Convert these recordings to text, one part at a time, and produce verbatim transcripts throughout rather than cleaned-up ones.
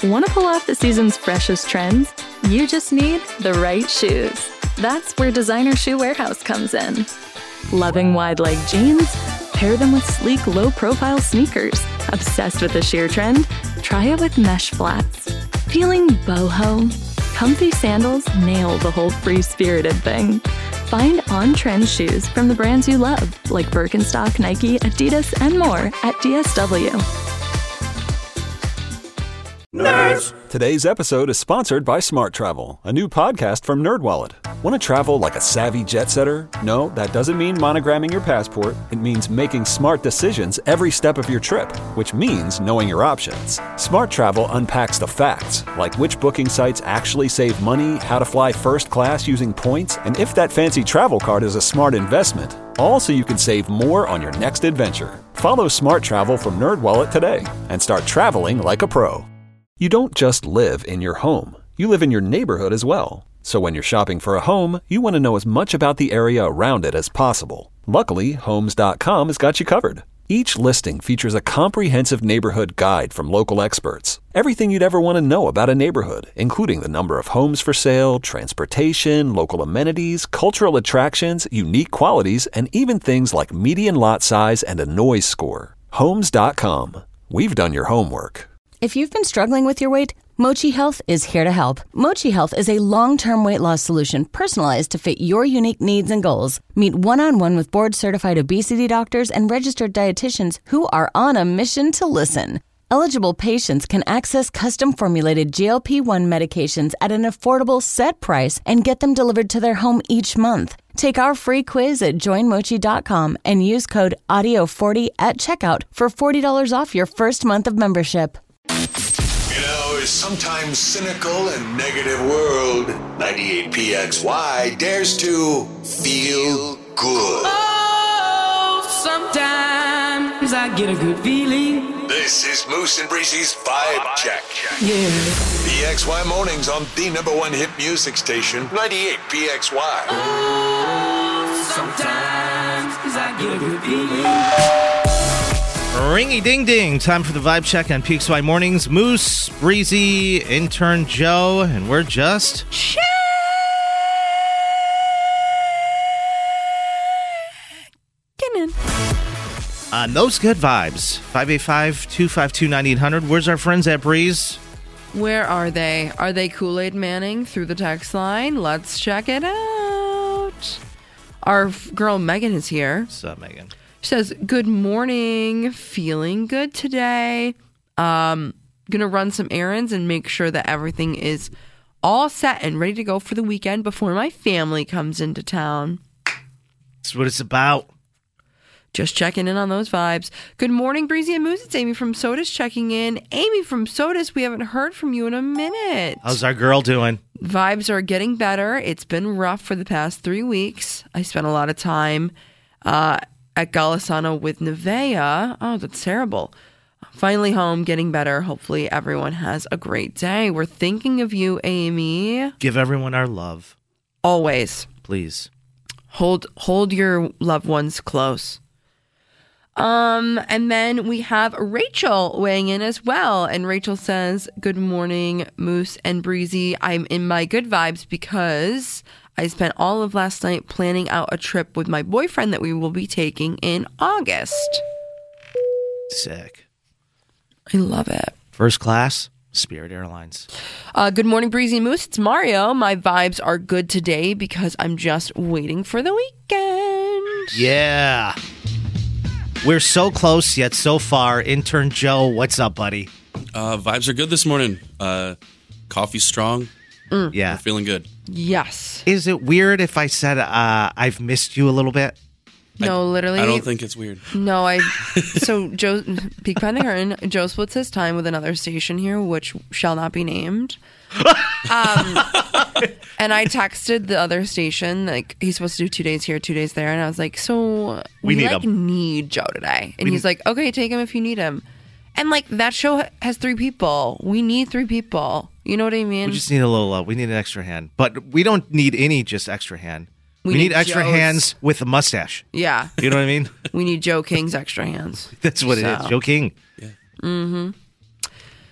Want to pull off the season's freshest trends? You just need the right shoes. That's where Designer Shoe Warehouse comes in. Loving wide-leg jeans? Pair them with sleek, low-profile sneakers. Obsessed with the sheer trend? Try it with mesh flats. Feeling boho? Comfy sandals nail the whole free-spirited thing. Find on-trend shoes from the brands you love, like Birkenstock, Nike, Adidas, and more at D S W. Nerds! Today's episode is sponsored by Smart Travel, a new podcast from NerdWallet. Want to travel like a savvy jet setter? No, that doesn't mean monogramming your passport. It means making smart decisions every step of your trip, which means knowing your options. Smart Travel unpacks the facts, like which booking sites actually save money, how to fly first class using points, and if that fancy travel card is a smart investment. All so you can save more on your next adventure. Follow Smart Travel from NerdWallet today and start traveling like a pro. You don't just live in your home. You live in your neighborhood as well. So when you're shopping for a home, you want to know as much about the area around it as possible. Luckily, Homes dot com has got you covered. Each listing features a comprehensive neighborhood guide from local experts. Everything you'd ever want to know about a neighborhood, including the number of homes for sale, transportation, local amenities, cultural attractions, unique qualities, and even things like median lot size and a noise score. Homes dot com. We've done your homework. If you've been struggling with your weight, Mochi Health is here to help. Mochi Health is a long-term weight loss solution personalized to fit your unique needs and goals. Meet one-on-one with board-certified obesity doctors and registered dietitians who are on a mission to listen. Eligible patients can access custom-formulated G L P one medications at an affordable set price and get them delivered to their home each month. Take our free quiz at join mochi dot com and use code audio forty at checkout for forty dollars off your first month of membership. You know, a sometimes cynical and negative world, ninety-eight P X Y dares to feel good. Oh, sometimes I get a good feeling. This is Moose and Breezy's Vibe Check. Yeah. P X Y mornings on the number one hit music station, ninety-eight P X Y. Oh, sometimes I get a good feeling. Ringy ding ding. Time for the Vibe Check on P X Y Mornings. Moose, Breezy, intern Joe, and we're just checking in. On those good vibes. five eight five, two five two, nine eight hundred. Where's our friends at Breeze? Where are they? Are they Kool-Aid Manning through the text line? Let's check it out. Our f- girl Megan is here. What's up, Megan? She says, good morning, feeling good today. Um, gonna run some errands and make sure that everything is all set and ready to go for the weekend before my family comes into town. That's what it's about. Just checking in on those vibes. Good morning, Breezy and Moose. It's Amy from Sodas checking in. Amy from Sodas, we haven't heard from you in a minute. How's our girl doing? Vibes are getting better. It's been rough for the past three weeks. I spent a lot of time uh, at Golisano with Nevea. Oh, that's terrible. Finally home, getting better. Hopefully everyone has a great day. We're thinking of you, Amy. Give everyone our love. Always. Please. Hold hold your loved ones close. Um, and then we have Rachel weighing in as well. And Rachel says, good morning, Moose and Breezy. I'm in my good vibes because I spent all of last night planning out a trip with my boyfriend that we will be taking in August. Sick. I love it. First class, Spirit Airlines. Uh, good morning, Breezy and Moose. It's Mario. My vibes are good today because I'm just waiting for the weekend. Yeah. We're so close, yet so far. Intern Joe, what's up, buddy? Uh, vibes are good this morning. Uh, coffee's strong. Mm. Yeah. We're feeling good. Yes. Is it weird if I said uh, I've missed you a little bit? No, I, literally. I don't think it's weird. No, I. So Joe, peek behind the curtain. Joe splits his time with another station here, which shall not be named. Um, and I texted the other station, like he's supposed to do two days here, two days there, and I was like, so We we, need like him. need Joe today, and We he's need- like, okay, take him if you need him. And like that show ha- has three people. We need three people. You know what I mean? We just need a little, uh, we need an extra hand. But we don't need any just extra hand. We, We need, need extra Joe's. hands with a mustache. Yeah. You know what I mean? We need Joe King's extra hands. That's what it So. is. Joe King. Mm-hmm.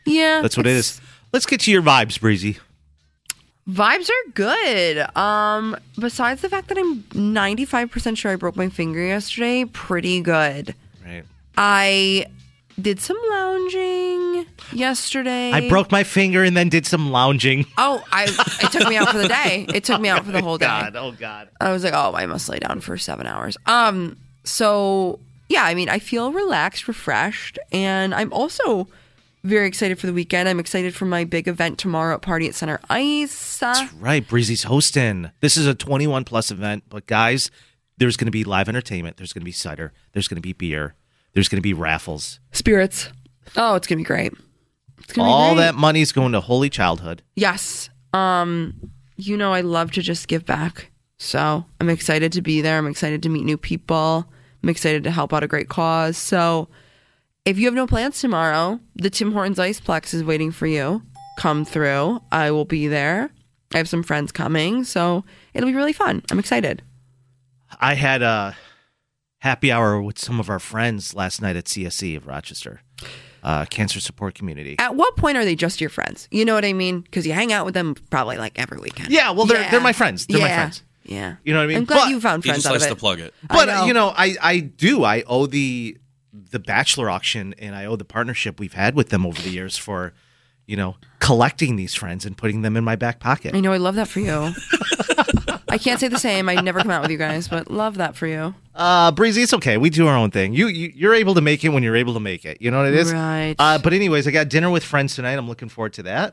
Yeah. That's what it is. Let's get to your vibes, Breezy. Vibes are good. Um, besides the fact that I'm ninety-five percent sure I broke my finger yesterday, pretty good. Right. I did some lounging yesterday. I broke my finger and then did some lounging. Oh, I it took me out for the day. It took me out for the whole day. God, oh God. I was like, oh, I must lay down for seven hours. Um, so yeah, I mean, I feel relaxed, refreshed, and I'm also very excited for the weekend. I'm excited for my big event tomorrow at Party at Center Ice. Uh, That's right. Breezy's hosting. This is a twenty-one plus event, but guys, there's going to be live entertainment. There's going to be cider. There's going to be beer. There's going to be raffles. Spirits. Oh, it's going to be great. It's gonna All be great. that money's going to Holy Childhood. Yes. Um, you know, I love to just give back. So I'm excited to be there. I'm excited to meet new people. I'm excited to help out a great cause. So if you have no plans tomorrow, the Tim Hortons Iceplex is waiting for you. Come through. I will be there. I have some friends coming, so it'll be really fun. I'm excited. I had a happy hour with some of our friends last night at C S C of Rochester, uh, Cancer Support Community. At what point are they just your friends? You know what I mean? Because you hang out with them probably like every weekend. Yeah, well, they're Yeah. they're my friends. They're my Yeah. friends. Yeah. You know what I mean? I'm glad But you found He friends just out of likes it. to plug it. But I know. you know, I I do. I owe the the Bachelor auction, and I owe the partnership we've had with them over the years for, you know, collecting these friends and putting them in my back pocket. I know, I love that for you. I can't say the same. I'd never come out with you guys, but love that for you. Uh, Breezy, it's okay. We do our own thing. You, you you're able to make it when you're able to make it. You know what it is? Right. Uh, but anyways, I got dinner with friends tonight. I'm looking forward to that.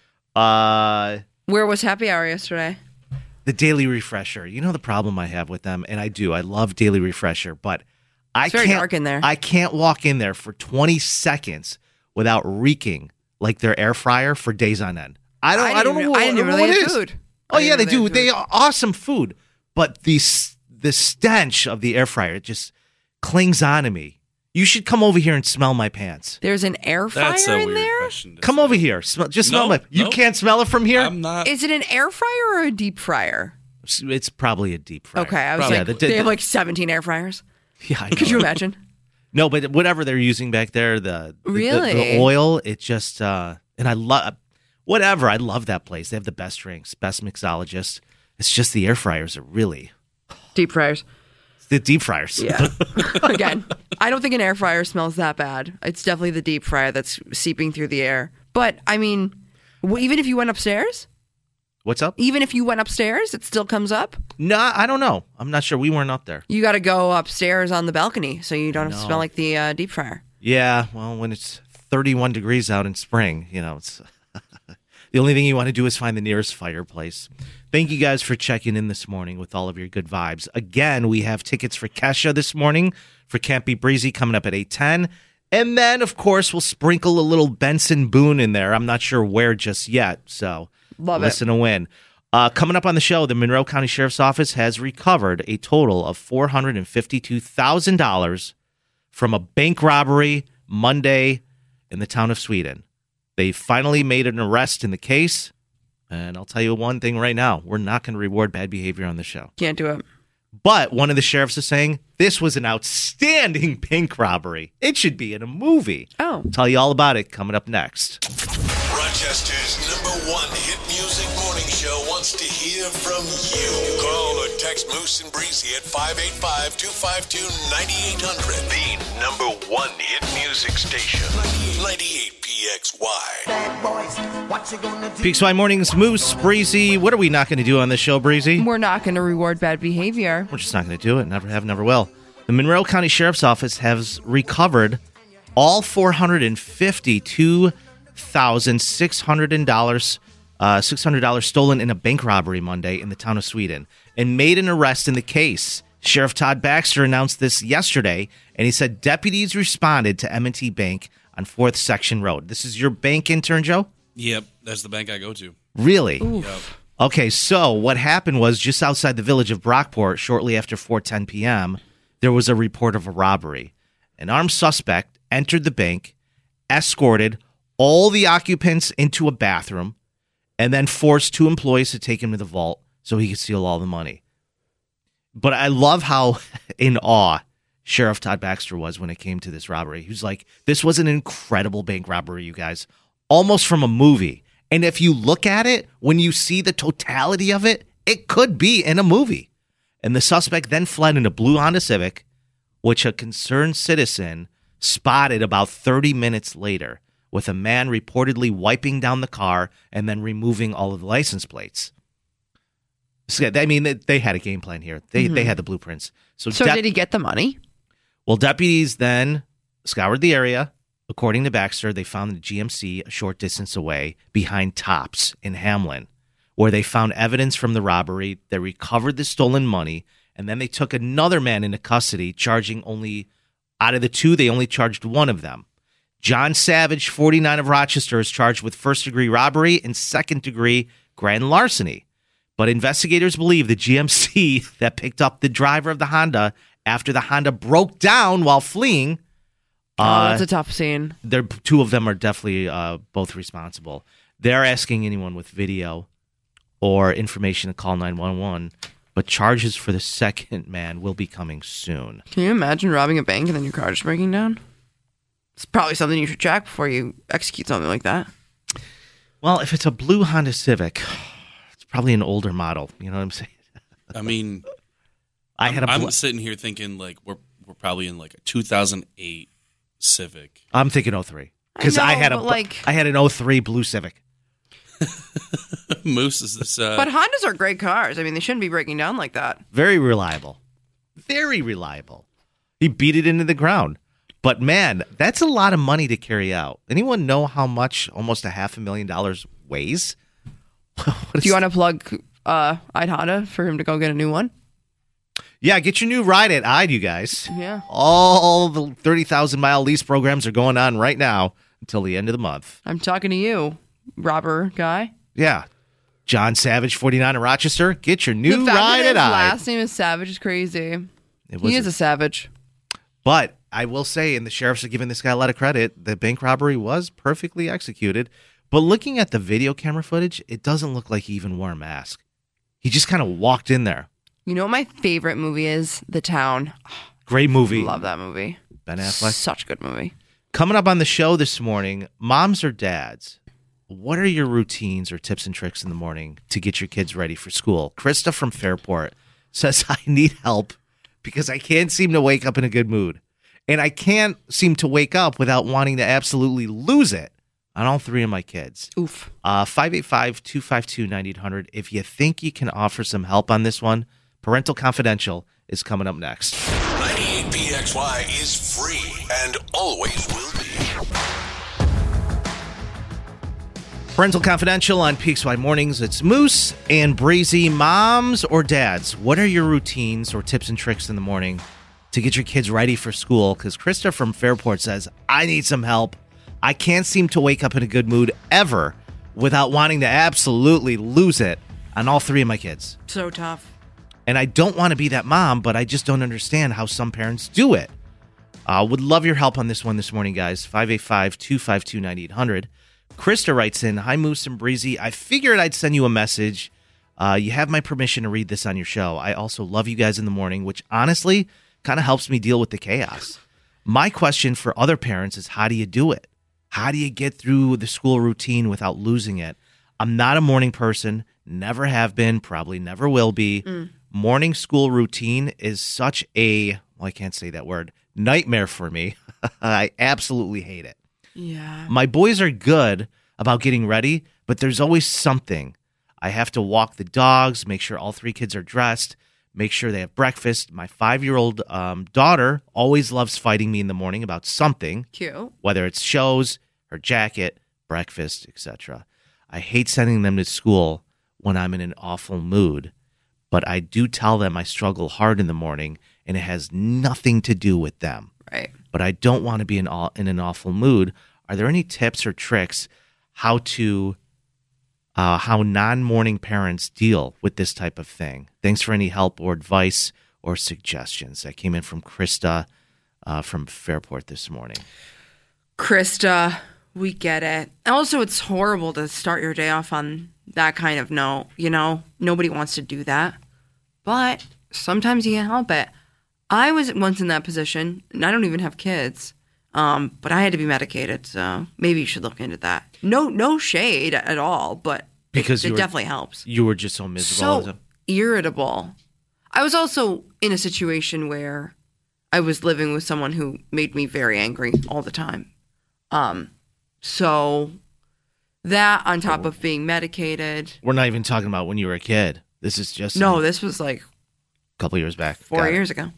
Uh, Where was happy hour yesterday? the Daily Refresher. You know the problem I have with them, and I do. I love Daily Refresher, but I It's very can't. dark in there. I can't walk in there for twenty seconds without reeking like their air fryer for days on end. I don't. I, I don't didn't know. re- I didn't I don't know really what it have is. food. Oh I yeah, they didn't really do. have They food. are awesome food, but the s- the stench of the air fryer, it just clings on to me. You should come over here and smell my pants. There's an air fryer That's a in weird there? question. to Come say. over here. Smell, just smell No, my. You no. can't smell it from here. I'm not. Is it an air fryer or a deep fryer? It's, it's probably a deep fryer. Okay, I was Probably. like, Yeah, the- they the- have like seventeen air fryers. Yeah, I Could know. you imagine? No, but whatever they're using back there, the the- the, Really? the oil, it just uh and I love whatever. I love that place. They have the best drinks, best mixologist. It's just the air fryers are really Deep fryers. the deep fryers. Yeah. Again, I don't think an air fryer smells that bad. It's definitely the deep fryer that's seeping through the air. But I mean, w- even if you went upstairs, What's up? even if you went upstairs, it still comes up. No, I don't know. I'm not sure. We weren't up there. You got to go upstairs on the balcony so you don't have to No. smell like the uh, deep fryer. Yeah, well, when it's thirty-one degrees out in spring, you know, it's the only thing you want to do is find the nearest fireplace. Thank you guys for checking in this morning with all of your good vibes. Again, we have tickets for Kesha this morning for Can't Be Breezy coming up at eight ten. And then, of course, we'll sprinkle a little Benson Boone in there. I'm not sure where just yet, so Love it. listen to win. Uh, coming up on the show, the Monroe County Sheriff's Office has recovered a total of four hundred fifty-two thousand dollars from a bank robbery Monday in the town of Sweden. They finally made an arrest in the case. And I'll tell you one thing right now. We're not going to reward bad behavior on the show. Can't do it. But one of the sheriffs is saying this was an outstanding bank robbery. It should be in a movie. Oh. I'll tell you all about it coming up next. Rochester's number one hit music morning show wants to hear from you. Call or text Moose and Breezy at five eight five, two five two, nine eight hundred. The number one hit music station. ninety-eight P X Y. Peaks Y Mornings, Moose, Breezy. What are we not going to do on this show, Breezy? We're not going to reward bad behavior. We're just not going to do it. Never have, never will. The Monroe County Sheriff's Office has recovered all four hundred fifty-two thousand six hundred dollars uh, six hundred dollars stolen in a bank robbery Monday in the town of Sweden and made an arrest in the case. Sheriff Todd Baxter announced this yesterday, and he said deputies responded to M and T Bank on fourth Section Road. This is your bank intern, Joe? Yep, that's the bank I go to. Really? Yep. Okay, so what happened was just outside the village of Brockport, shortly after four ten p.m., there was a report of a robbery. An armed suspect entered the bank, escorted all the occupants into a bathroom, and then forced two employees to take him to the vault so he could steal all the money. But I love how in awe Sheriff Todd Baxter was when it came to this robbery. He was like, this was an incredible bank robbery, you guys. almost from a movie. And if you look at it, when you see the totality of it, it could be in a movie. And the suspect then fled in a blue Honda Civic, which a concerned citizen spotted about thirty minutes later, with a man reportedly wiping down the car and then removing all of the license plates. So, I mean, they had a game plan here. They mm-hmm. they had the blueprints. So, so dep- did he get the money? Well, deputies then scoured the area. According to Baxter, they found the G M C a short distance away behind Tops in Hamlin, where they found evidence from the robbery. They recovered the stolen money, and then they took another man into custody, charging only, out of the two, they only charged one of them. John Savage, forty-nine, of Rochester, is charged with first-degree robbery and second-degree grand larceny. But investigators believe the G M C that picked up the driver of the Honda after the Honda broke down while fleeing. Oh, uh, that's a tough scene. They're, two of them are definitely uh, both responsible. They're asking anyone with video or information to call nine one one, but charges for the second man will be coming soon. Can you imagine robbing a bank and then your car just breaking down? It's probably something you should check before you execute something like that. Well, if it's a blue Honda Civic, it's probably an older model. You know what I'm saying? I mean, I had a I'm bl- sitting here thinking like we're we're probably in like a two thousand eight Civic. I'm thinking oh three because I, I know, had a but, like- I had an oh three blue Civic. Moose is this. Uh, But Hondas are great cars. I mean, they shouldn't be breaking down like that. Very reliable. Very reliable. He beat it into the ground. But man, that's a lot of money to carry out. Anyone know how much almost a half a million dollars weighs? Do you want to plug uh, I'd Honda for him to go get a new one? Yeah, get your new ride at I D, you guys. Yeah. All the thirty thousand mile lease programs are going on right now until the end of the month. I'm talking to you, robber guy. Yeah. John Savage, forty-nine, in Rochester. Get your new the fact ride that at his I D. last name is Savage is crazy. It was He is a savage. But I will say, and the sheriffs are giving this guy a lot of credit, the bank robbery was perfectly executed. But looking at the video camera footage, it doesn't look like he even wore a mask. He just kind of walked in there. You know what my favorite movie is? The Town. Great movie. Love that movie. Ben Affleck. Such a good movie. Coming up on the show this morning, moms or dads, what are your routines or tips and tricks in the morning to get your kids ready for school? Krista from Fairport says, I need help because I can't seem to wake up in a good mood. And I can't seem to wake up without wanting to absolutely lose it on all three of my kids. Oof. Uh, five eight five, two five two, nine eight hundred. If you think you can offer some help on this one, Parental Confidential is coming up next. ninety-eight P X Y is free and always will be. Parental Confidential on P X Y Mornings. It's Moose and Breezy. Moms or dads, what are your routines or tips and tricks in the morning to get your kids ready for school? Because Krista from Fairport says, I need some help. I can't seem to wake up in a good mood ever without wanting to absolutely lose it on all three of my kids. So tough. And I don't want to be that mom, but I just don't understand how some parents do it. Uh, would love your help on this one this morning, guys. five eight five, two five two, nine eight hundred. Krista writes in, hi, Moose and Breezy. I figured I'd send you a message. Uh, you have my permission to read this on your show. I also love you guys in the morning, which honestly kind of helps me deal with the chaos. My question for other parents is, how do you do it? How do you get through the school routine without losing it? I'm not a morning person, never have been, probably never will be. Mm. Morning school routine is such a, well, I can't say that word, nightmare for me. I absolutely hate it. Yeah. My boys are good about getting ready, but there's always something. I have to walk the dogs, make sure all three kids are dressed, make sure they have breakfast. My five-year-old um, daughter always loves fighting me in the morning about something. Cute. Whether it's shows, her jacket, breakfast, et cetera. I hate sending them to school when I'm in an awful mood, but I do tell them I struggle hard in the morning, and it has nothing to do with them. Right. But I don't want to be in, all, in an awful mood. Are there any tips or tricks how to uh, how non-morning parents deal with this type of thing? Thanks for any help or advice or suggestions. That came in from Krista uh, from Fairport this morning. Krista, we get it. Also, it's horrible to start your day off on that kind of note. You know, nobody wants to do that. But sometimes you can't help it. I was once in that position, and I don't even have kids. Um, but I had to be medicated, so maybe you should look into that. No, no shade at all, but Because it, you it were- definitely helps. You were just so miserable. all the So time. irritable. I was also in a situation where I was living with someone who made me very angry all the time. Um, so that on top of being medicated. We're not even talking about when you were a kid. This is just No, a this was like couple years back. four Got it. years ago.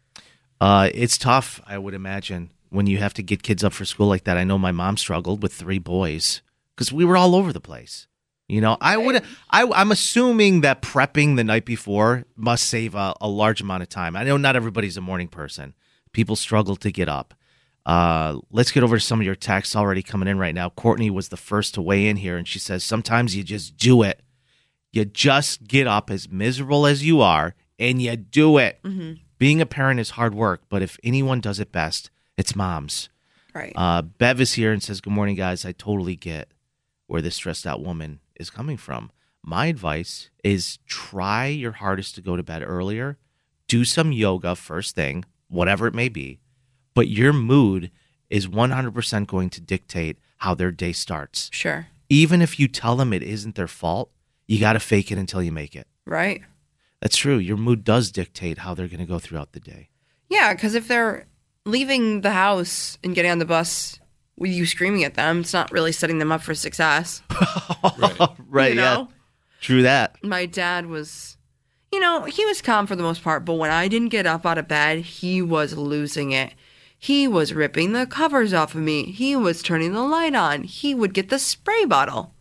Uh, it's tough, I would imagine, when you have to get kids up for school like that. I know my mom struggled with three boys because we were all over the place. You know, I would. I, I'm assuming that prepping the night before must save a, a large amount of time. I know not everybody's a morning person. People struggle to get up. Uh, let's get over to some of your texts already coming in right now. Courtney was the first to weigh in here, and she says sometimes you just do it. You just get up as miserable as you are, and you do it. Mm-hmm. Being a parent is hard work, but if anyone does it best, it's moms. Right. Uh, Bev is here and says, good morning, guys. I totally get where this stressed out woman is coming from. My advice is try your hardest to go to bed earlier. Do some yoga first thing, whatever it may be. But your mood is one hundred percent going to dictate how their day starts. Sure. Even if you tell them it isn't their fault, you got to fake it until you make it. Right. That's true. Your mood does dictate how they're going to go throughout the day. Yeah, because if they're leaving the house and getting on the bus with you screaming at them, it's not really setting them up for success. Right, You yeah. know? True that. My dad was, you know, he was calm for the most part, but when I didn't get up out of bed, he was losing it. He was ripping the covers off of me. He was turning the light on. He would get the spray bottle.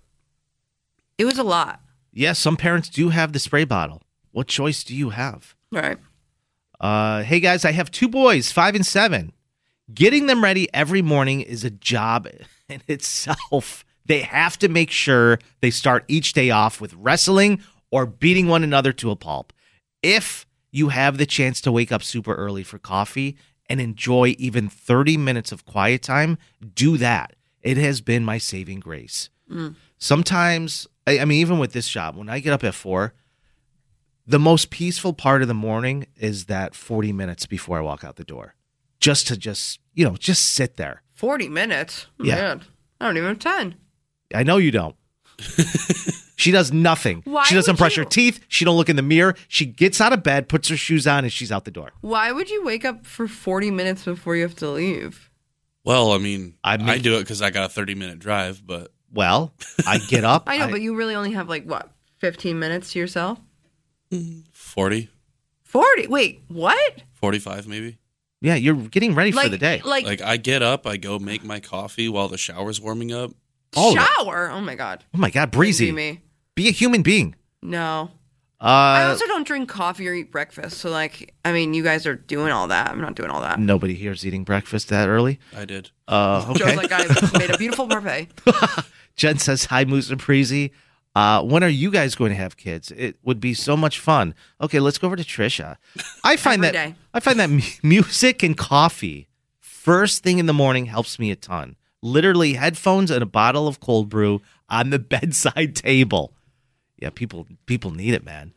It was a lot. Yeah, some parents do have the spray bottle. What choice do you have? Right. Uh, hey, guys, I have two boys, five and seven. Getting them ready every morning is a job in itself. They have to make sure they start each day off with wrestling or beating one another to a pulp. If you have the chance to wake up super early for coffee and enjoy even thirty minutes of quiet time, do that. It has been my saving grace. Mm. Sometimes, I, I mean, even with this job, when I get up at four, the most peaceful part of the morning is that forty minutes before I walk out the door. Just to just, you know, just sit there. forty minutes? Yeah. Man, I don't even have ten. I know you don't. She does nothing. Why she doesn't would brush you- her teeth. She don't look in the mirror. She gets out of bed, puts her shoes on, and she's out the door. Why would you wake up for forty minutes before you have to leave? Well, I mean, I I, mean- do it because I got a thirty minute drive, but Well, I get up. I know, but you really only have like, what, fifteen minutes to yourself? forty, forty? Wait, what? forty-five maybe. Yeah, you're getting ready like, for the day. Like, Like I get up, I go make my coffee while the shower's warming up. Oh, shower? Oh my God. Oh my God, Couldn't Breezy. be me. Be a human being. No. I Uh, also don't drink coffee or eat breakfast. So, like, I mean, you guys are doing all that. I'm not doing all that. nobody here is eating breakfast that early. I did. Uh, okay. Joe's like, I made a beautiful parfait. Jen says, hi, Moose and Breezy. Uh, when are you guys going to have kids? It would be so much fun. Okay, let's go over to Trisha. I find Every that day. I find that mu- music and coffee first thing in the morning helps me a ton. Literally headphones and a bottle of cold brew on the bedside table. Yeah, people people need it, man.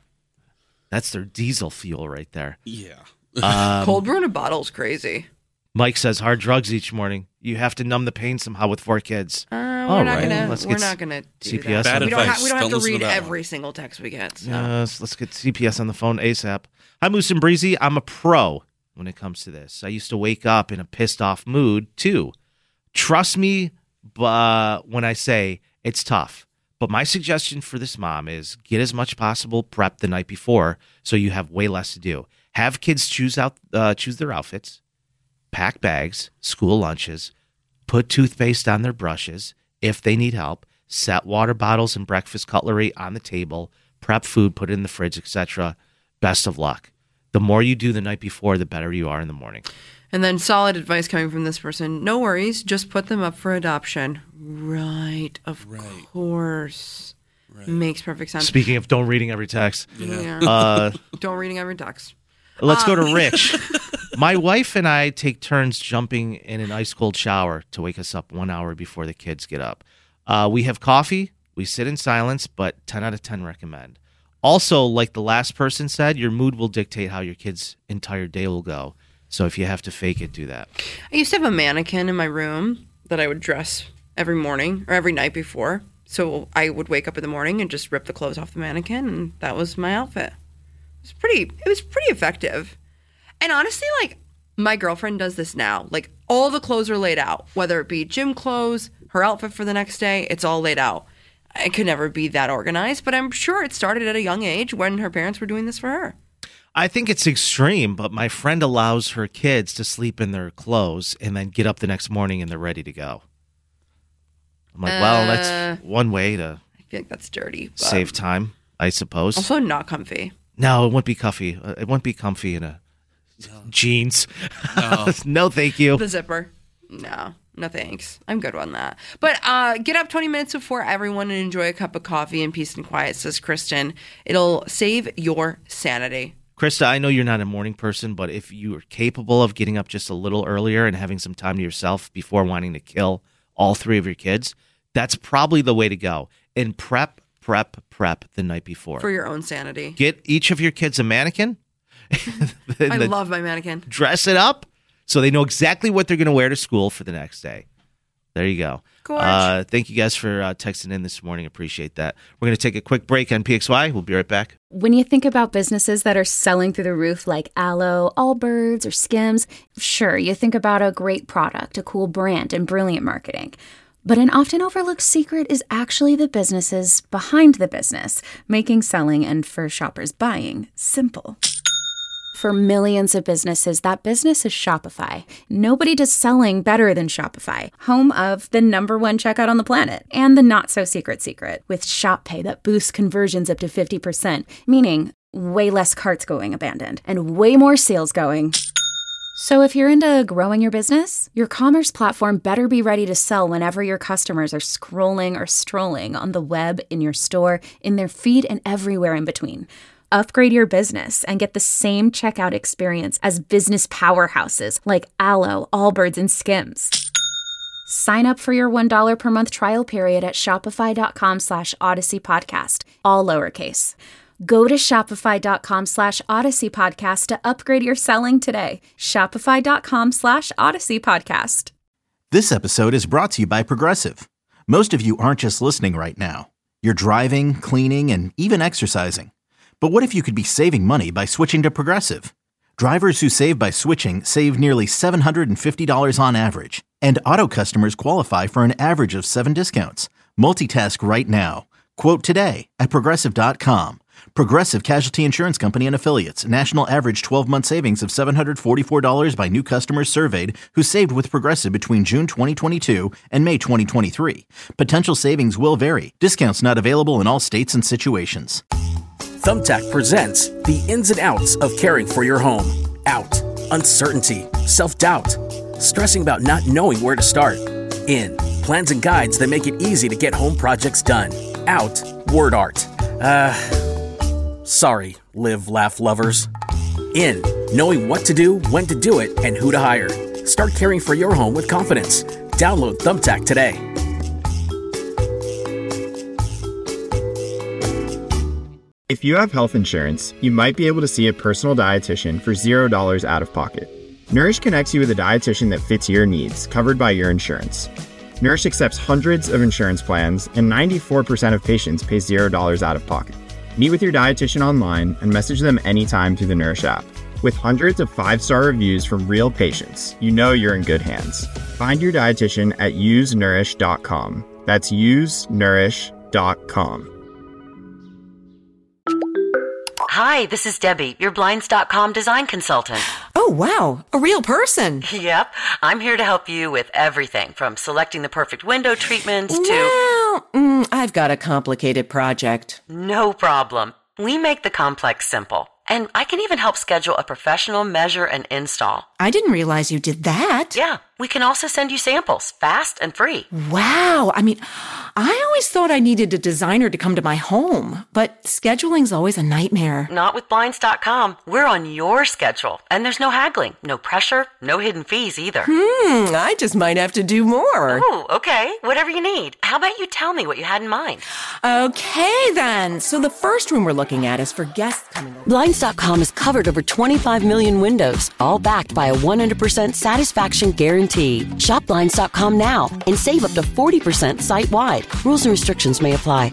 That's their diesel fuel right there. Yeah. Um, Cold brew in a bottle is crazy. Mike says hard drugs each morning. You have to numb the pain somehow with four kids. Uh, we're All not right, gonna. let's We're get not gonna do C P S. that. Bad We don't, advice. ha- we don't have Don't to listen to read that one. every single text we get. So. Yes, let's get C P S on the phone ASAP. Hi, Moose and Breezy. I'm a pro when it comes to this. I used to wake up in a pissed off mood, too. Trust me uh, when I say it's tough. But my suggestion for this mom is get as much possible prep the night before so you have way less to do. Have kids choose out uh, choose their outfits, pack bags, school lunches, put toothpaste on their brushes if they need help, set water bottles and breakfast cutlery on the table, prep food, put it in the fridge, et cetera. Best of luck. The more you do the night before, the better you are in the morning. And then solid advice coming from this person. No worries. Just put them up for adoption. Right. Of Right. course. Right. Makes perfect sense. Speaking of don't reading every text, Yeah. uh, Don't reading every text. let's go to Rich. My wife and I take turns jumping in an ice cold shower to wake us up one hour before the kids get up. Uh, we have coffee. We sit in silence, but ten out of ten recommend. Also, like the last person said, your mood will dictate how your kid's entire day will go. So if you have to fake it, do that. I used to have a mannequin in my room that I would dress every morning or every night before. So I would wake up in the morning and just rip the clothes off the mannequin, and that was my outfit. It was pretty, it was pretty effective. And honestly, like, my girlfriend does this now. Like, all the clothes are laid out, whether it be gym clothes, her outfit for the next day, it's all laid out. I could never be that organized, but I'm sure it started at a young age when her parents were doing this for her. I think it's extreme, but my friend allows her kids to sleep in their clothes and then get up the next morning and they're ready to go. I'm like, uh, well, that's one way to I feel like that's dirty. Save time, I suppose. Also not comfy. No, it wouldn't be comfy. It wouldn't be comfy in a no. jeans. No. No, thank you. The zipper. No, no thanks. I'm good on that. But uh, get up twenty minutes before everyone and enjoy a cup of coffee in peace and quiet, says Kristen. It'll save your sanity. Krista, I know you're not a morning person, but if you are capable of getting up just a little earlier and having some time to yourself before wanting to kill all three of your kids, that's probably the way to go. And prep, prep, prep the night before. For your own sanity. Get each of your kids a mannequin. I love my mannequin. Dress it up so they know exactly what they're going to wear to school for the next day. There you go. Uh, thank you guys for uh, texting in this morning. Appreciate that. We're going to take a quick break on P X Y. We'll be right back. When you think about businesses that are selling through the roof like Aloe, Allbirds, or Skims, sure, you think about a great product, a cool brand, and brilliant marketing. But an often overlooked secret is actually the businesses behind the business, making selling and for shoppers buying simple. For millions of businesses, that business is Shopify. Nobody does selling better than Shopify, home of the number one checkout on the planet and the not-so-secret secret with Shop Pay that boosts conversions up to fifty percent, meaning way less carts going abandoned and way more sales going. So if you're into growing your business, your commerce platform better be ready to sell whenever your customers are scrolling or strolling on the web, in your store, in their feed, and everywhere in between. Upgrade your business and get the same checkout experience as business powerhouses like Aloe, Allbirds, and Skims. Sign up for your one dollar per month trial period at shopify.com slash Odyssey Podcast, all lowercase. Go to shopify.com slash Odyssey Podcast to upgrade your selling today. Shopify.com slash Odyssey Podcast. This episode is brought to you by Progressive. Most of you aren't just listening right now. You're driving, cleaning, and even exercising. But what if you could be saving money by switching to Progressive? Drivers who save by switching save nearly seven hundred fifty dollars on average. And auto customers qualify for an average of seven discounts. Multitask right now. Quote today at Progressive dot com. Progressive Casualty Insurance Company and Affiliates. National average twelve-month savings of seven hundred forty-four dollars by new customers surveyed who saved with Progressive between June twenty twenty-two and May twenty twenty-three. Potential savings will vary. Discounts not available in all states and situations. Thumbtack presents the ins and outs of caring for your home. Out, uncertainty, self-doubt, stressing about not knowing where to start. In, plans and guides that make it easy to get home projects done. Out, word art. Uh, sorry, live, laugh lovers. In, knowing what to do, when to do it, and who to hire. Start caring for your home with confidence. Download Thumbtack today. If you have health insurance, you might be able to see a personal dietitian for zero dollars out of pocket. Nourish connects you with a dietitian that fits your needs, covered by your insurance. Nourish accepts hundreds of insurance plans, and ninety-four percent of patients pay zero dollars out of pocket. Meet with your dietitian online and message them anytime through the Nourish app. With hundreds of five-star reviews from real patients, you know you're in good hands. Find your dietitian at use nourish dot com. That's use nourish dot com. Hi, this is Debbie, your Blinds dot com design consultant. Oh, wow, a real person. Yep, I'm here to help you with everything from selecting the perfect window treatments to... Well, mm, I've got a complicated project. No problem. We make the complex simple. And I can even help schedule a professional measure and install. I didn't realize you did that. Yeah, we can also send you samples, fast and free. Wow. I mean, I always thought I needed a designer to come to my home, but scheduling's always a nightmare. Not with Blinds dot com. We're on your schedule, and there's no haggling, no pressure, no hidden fees either. Hmm, I just might have to do more. Oh, okay. Whatever you need. How about you tell me what you had in mind? Okay, then. So the first room we're looking at is for guests coming over. Blinds dot com has covered over twenty-five million windows, all backed by a one hundred percent satisfaction guarantee. Shop Blinds dot com now and save up to forty percent site-wide. Rules and restrictions may apply.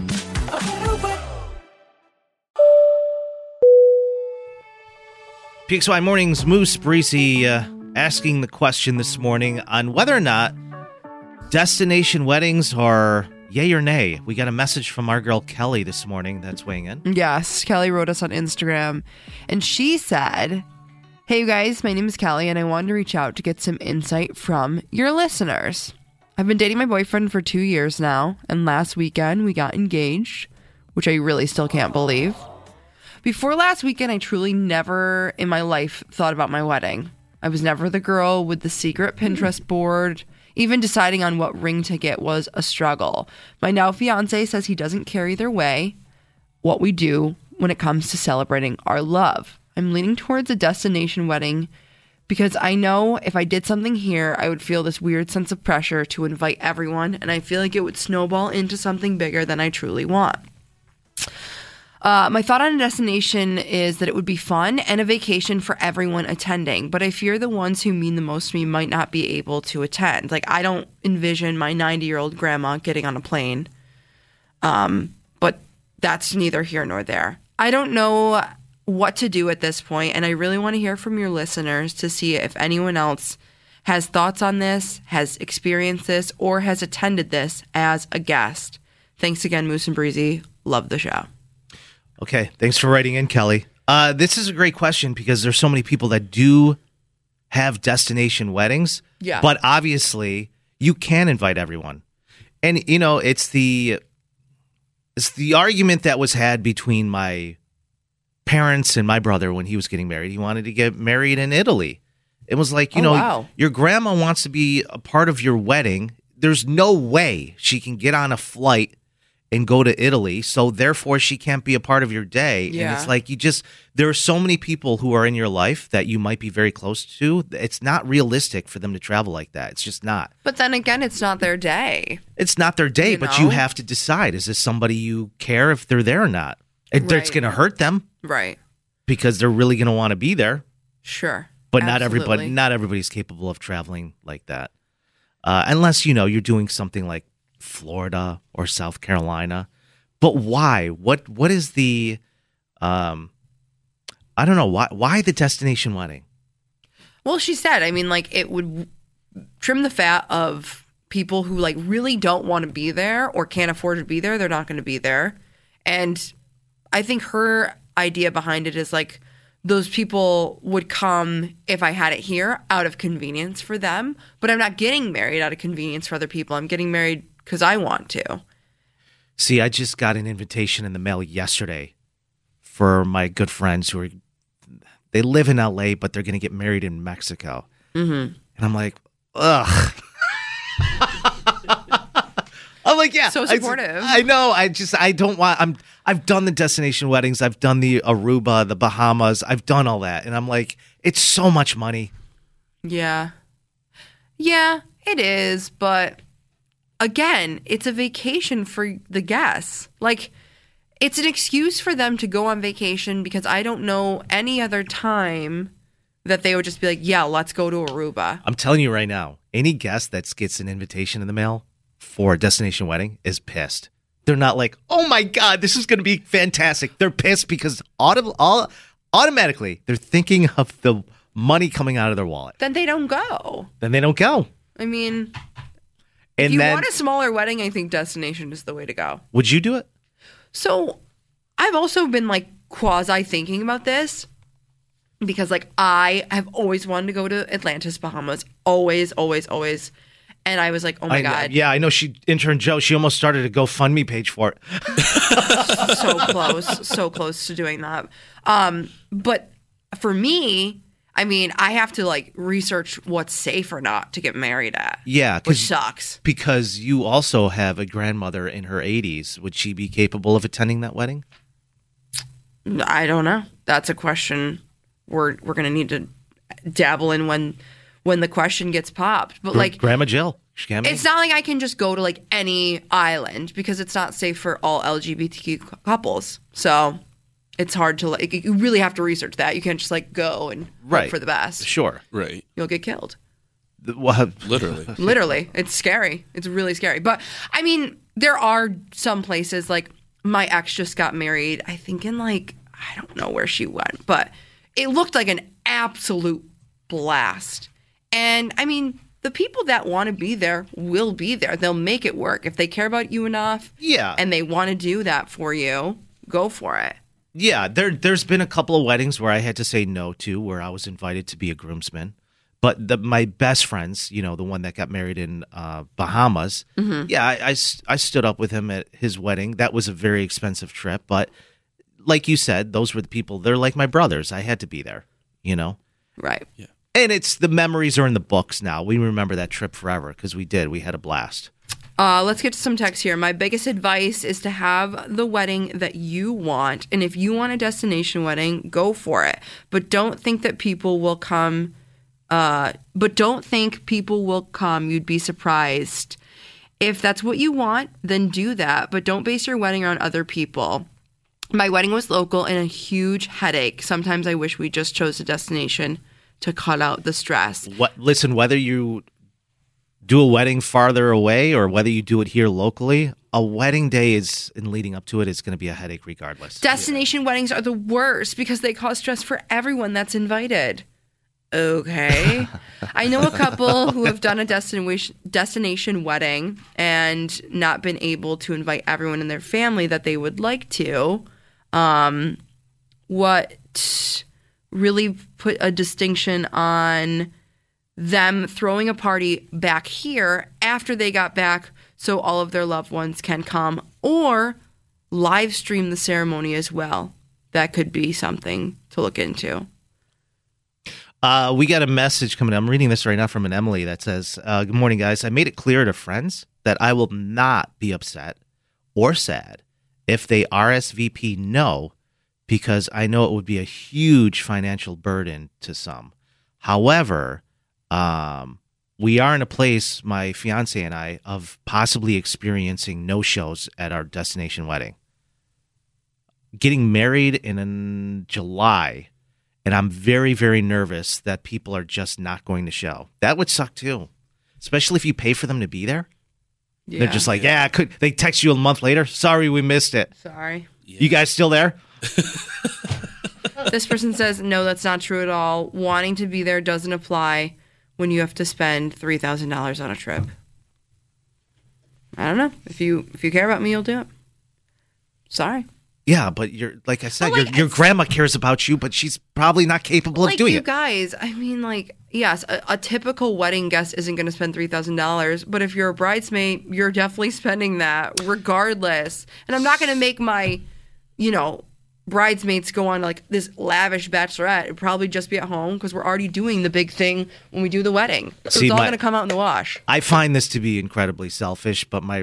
P X Y Mornings, Moose Breezy uh, asking the question this morning on whether or not destination weddings are yay or nay. We got a message from our girl Kelly this morning that's weighing in. Yes, Kelly wrote us on Instagram, and she said, "Hey, you guys, my name is Kelly, and I wanted to reach out to get some insight from your listeners. I've been dating my boyfriend for two years now, and last weekend we got engaged, which I really still can't believe. Before last weekend, I truly never in my life thought about my wedding. I was never the girl with the secret Pinterest board. Even deciding on what ring to get was a struggle. My now fiance says he doesn't care either way what we do when it comes to celebrating our love. I'm leaning towards a destination wedding because I know if I did something here, I would feel this weird sense of pressure to invite everyone, and I feel like it would snowball into something bigger than I truly want. Uh, my thought on a destination is that it would be fun and a vacation for everyone attending, but I fear the ones who mean the most to me might not be able to attend. Like, I don't envision my ninety-year-old grandma getting on a plane, um, but that's neither here nor there. I don't know what to do at this point, and I really want to hear from your listeners to see if anyone else has thoughts on this, has experienced this, or has attended this as a guest. Thanks again, Moose and Breezy. Love the show." Okay, thanks for writing in, Kelly. Uh, this is a great question because there's so many people that do have destination weddings. Yeah. But obviously, you can invite everyone. And, you know, it's the it's the argument that was had between my parents and my brother when he was getting married. He wanted to get married in Italy. It was like, you Oh, know, wow. your grandma wants to be a part of your wedding. There's no way she can get on a flight and go to Italy, so therefore she can't be a part of your day. Yeah. And it's like you just, there are so many people who are in your life that you might be very close to. It's not realistic for them to travel like that. It's just not. But then again, it's not their day. It's not their day, You but know? you have to decide, is this somebody you care if they're there or not? It, It's Right. going to hurt them Right. because they're really going to want to be there. Sure. But not everybody, Absolutely. not everybody's capable of traveling like that. Uh, unless, you know, you're doing something like Florida or South Carolina. But why? What? What is the? Um, I don't know why. Why the destination wedding? Well, she said, I mean, like, it would trim the fat of people who, like, really don't want to be there or can't afford to be there. They're not going to be there. And I think her idea behind it is, like, those people would come if I had it here out of convenience for them. But I'm not getting married out of convenience for other people. I'm getting married because I want to. See, I just got an invitation in the mail yesterday for my good friends who are, they live in L A, but they're going to get married in Mexico. Mm-hmm. And I'm like, ugh. I'm like, yeah. So I- supportive. I, know. I just, I don't want, I'm, I've done the destination weddings. I've done the Aruba, the Bahamas. I've done all that. And I'm like, it's so much money. Yeah. Yeah, it is. But again, it's a vacation for the guests. Like, it's an excuse for them to go on vacation because I don't know any other time that they would just be like, yeah, let's go to Aruba. I'm telling you right now, any guest that gets an invitation in the mail for a destination wedding is pissed. They're not like, oh my God, this is going to be fantastic. They're pissed because auto- all, automatically they're thinking of the money coming out of their wallet. Then they don't go. Then they don't go. I mean, And if you then, want a smaller wedding, I think destination is the way to go. would you do it? So I've also been like quasi thinking about this because like I have always wanted to go to Atlantis, Bahamas. Always, always, always. And I was like, oh my I, God. Yeah, I know. She intern Joe. She almost started a GoFundMe page for it. So close, so close to doing that. Um, but for me, I mean, I have to like research what's safe or not to get married at. Yeah, Which sucks. Because you also have a grandmother in her eighties. Would she be capable of attending that wedding? I don't know. That's a question we're we're gonna need to dabble in when when the question gets popped. But Gr- like, Grandma Jill. She can be. it's not like I can just go to like any island because it's not safe for all L G B T Q couples. So it's hard to like. You really have to research that. You can't just like go and Right. hope for the best. Sure. Right. You'll get killed. The- well, Literally. Literally, it's scary. It's really scary. But I mean, there are some places like my ex just got married. I think in like I don't know where she went, but it looked like an absolute blast. And I mean, the people that want to be there will be there. They'll make it work if they care about you enough. Yeah. And they want to do that for you. Go for it. Yeah, there, there's been a couple of weddings where I had to say no to, where I was invited to be a groomsman. But the, my best friends, you know, the one that got married in uh, Bahamas, Mhm. yeah, I, I s- I stood up with him at his wedding. That was a very expensive trip. But like you said, those were the people, they're like my brothers. I had to be there, you know? Right. Yeah. And it's the memories are in the books now. We remember that trip forever because we did. We had a blast. Uh, let's get to some text here. My biggest advice is to have the wedding that you want. And if you want a destination wedding, go for it. But don't think that people will come. Uh, but don't think people will come. You'd be surprised. If that's what you want, then do that. But don't base your wedding around other people. My wedding was local and a huge headache. Sometimes I wish we just chose a destination to cut out the stress. What? Listen, whether you do a wedding farther away or whether you do it here locally, a wedding day is, and leading up to it, is going to be a headache regardless. Destination weddings are the worst because they cause stress for everyone that's invited. Okay. I know a couple who have done a destination destination wedding and not been able to invite everyone in their family that they would like to. Um, what really put a distinction on them throwing a party back here after they got back so all of their loved ones can come, or live stream the ceremony as well. That could be something to look into. Uh, we got a message coming. I'm reading this right now from an Emily that says, uh, good morning, guys. I made it clear to friends that I will not be upset or sad if they R S V P no, because I know it would be a huge financial burden to some. However, um, we are in a place, my fiance and I, of possibly experiencing no-shows at our destination wedding. Getting married in July, and I'm very, very nervous that people are just not going to show. That would suck too, especially if you pay for them to be there. Yeah. They're just like, yeah, I could. They text you a month later. Sorry, we missed it. Sorry. You guys still there? This person says, no, that's not true at all. Wanting to be there doesn't apply when you have to spend three thousand dollars on a trip. I don't know. If you if you care about me, you'll do it. Sorry. Yeah, but you're like I said, But, like, your your grandma cares about you, but she's probably not capable Like of doing you it. guys, I mean, like, yes, a, a typical wedding guest isn't going to spend three thousand dollars, but if you're a bridesmaid, you're definitely spending that regardless. And I'm not going to make my, you know, bridesmaids go on like this lavish bachelorette. It'd probably just be at home because we're already doing the big thing when we do the wedding. So See, it's all my- going to come out in the wash. I find this to be incredibly selfish, but my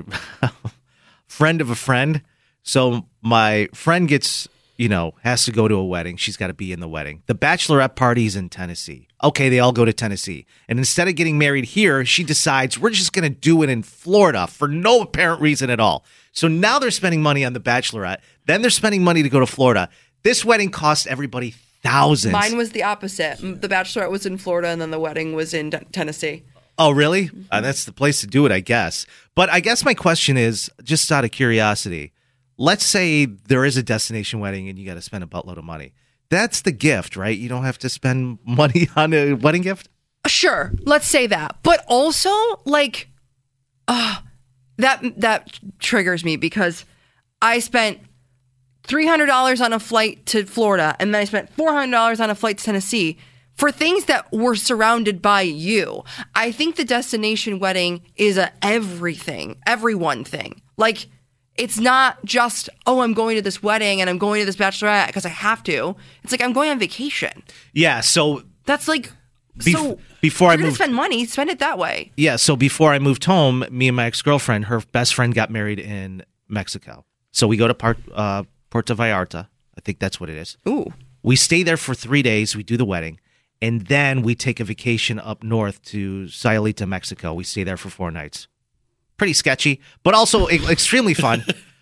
friend of a friend, so my friend gets, you know, has to go to a wedding. She's got to be in the wedding. The bachelorette party's in Tennessee. Okay, they all go to Tennessee. And instead of getting married here, she decides we're just going to do it in Florida for no apparent reason at all. So now they're spending money on the bachelorette. Then they're spending money to go to Florida. This wedding cost everybody thousands. Mine was the opposite. The bachelorette was in Florida and then the wedding was in T- Tennessee. Oh, really? Uh, that's the place to do it, I guess. But I guess my question is, just out of curiosity, let's say there is a destination wedding and you got to spend a buttload of money. That's the gift, right? You don't have to spend money on a wedding gift? Sure, let's say that. But also, like, uh, that that triggers me because I spent three hundred dollars on a flight to Florida and then I spent four hundred dollars on a flight to Tennessee for things that were surrounded by you. I think the destination wedding is a everything, everyone thing. Like, it's not just, oh, I'm going to this wedding and I'm going to this bachelorette because I have to. It's like I'm going on vacation. Yeah, so That's like, Bef- so before I you're going to moved, spend money, spend it that way. yeah, so before I moved home, me and my ex-girlfriend, her best friend got married in Mexico. So we go to Part, uh, Puerto Vallarta. I think that's what it is. Ooh. We stay there for three days. We do the wedding. And then we take a vacation up north to Sayulita, Mexico. We stay there for four nights. Pretty sketchy, but also e- extremely fun.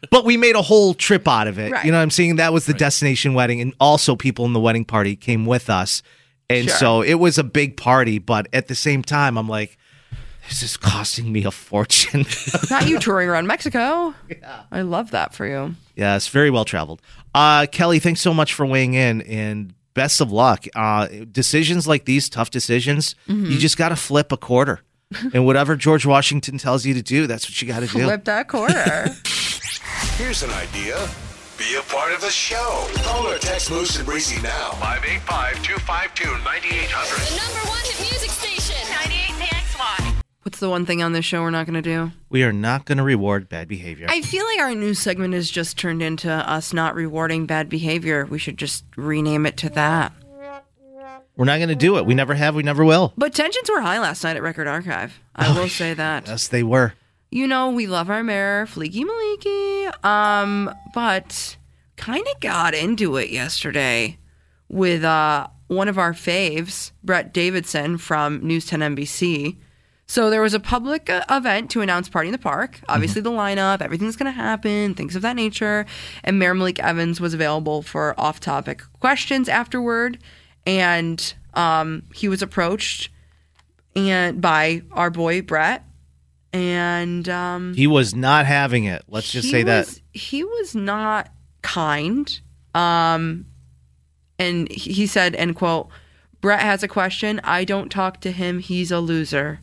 But we made a whole trip out of it. Right. You know what I'm saying? That was the destination wedding. And also people in the wedding party came with us. And Sure. so it was a big party. But at the same time, I'm like, this is costing me a fortune. Not you touring around Mexico. Yeah. I love that for you. Yeah, it's very well traveled. Uh, Kelly, thanks so much for weighing in. And best of luck. Uh, decisions like these, tough decisions, Mhm. you just got to flip a quarter. And whatever George Washington tells you to do, that's what you got to do. Flip that quarter. Here's an idea. Be a part of the show. Call or text Moose and Breezy now. five eight five, two five two, nine eight hundred. The number one hit music station. ninety-eight P X Y. What's the one thing on this show we're not going to do? We are not going to reward bad behavior. I feel like our news segment has just turned into us not rewarding bad behavior. We should just rename it to that. We're not going to do it. We never have. We never will. But tensions were high last night at Record Archive. I will say that. Yes, they were. You know, we love our mayor, Fleeky Maliki, um, but kind of got into it yesterday with uh, one of our faves, Brett Davidson from News ten N B C. So there was a public uh, event to announce Party in the Park. Obviously, Mm-hmm. the lineup, everything's going to happen, things of that nature. And Mayor Malik Evans was available for off-topic questions afterward. And um, he was approached and by our boy, Brett. And um, He was not having it. Let's just he say that. was- He was not kind. Um, and he he said, end quote, Brett has a question. I don't talk to him. He's a loser.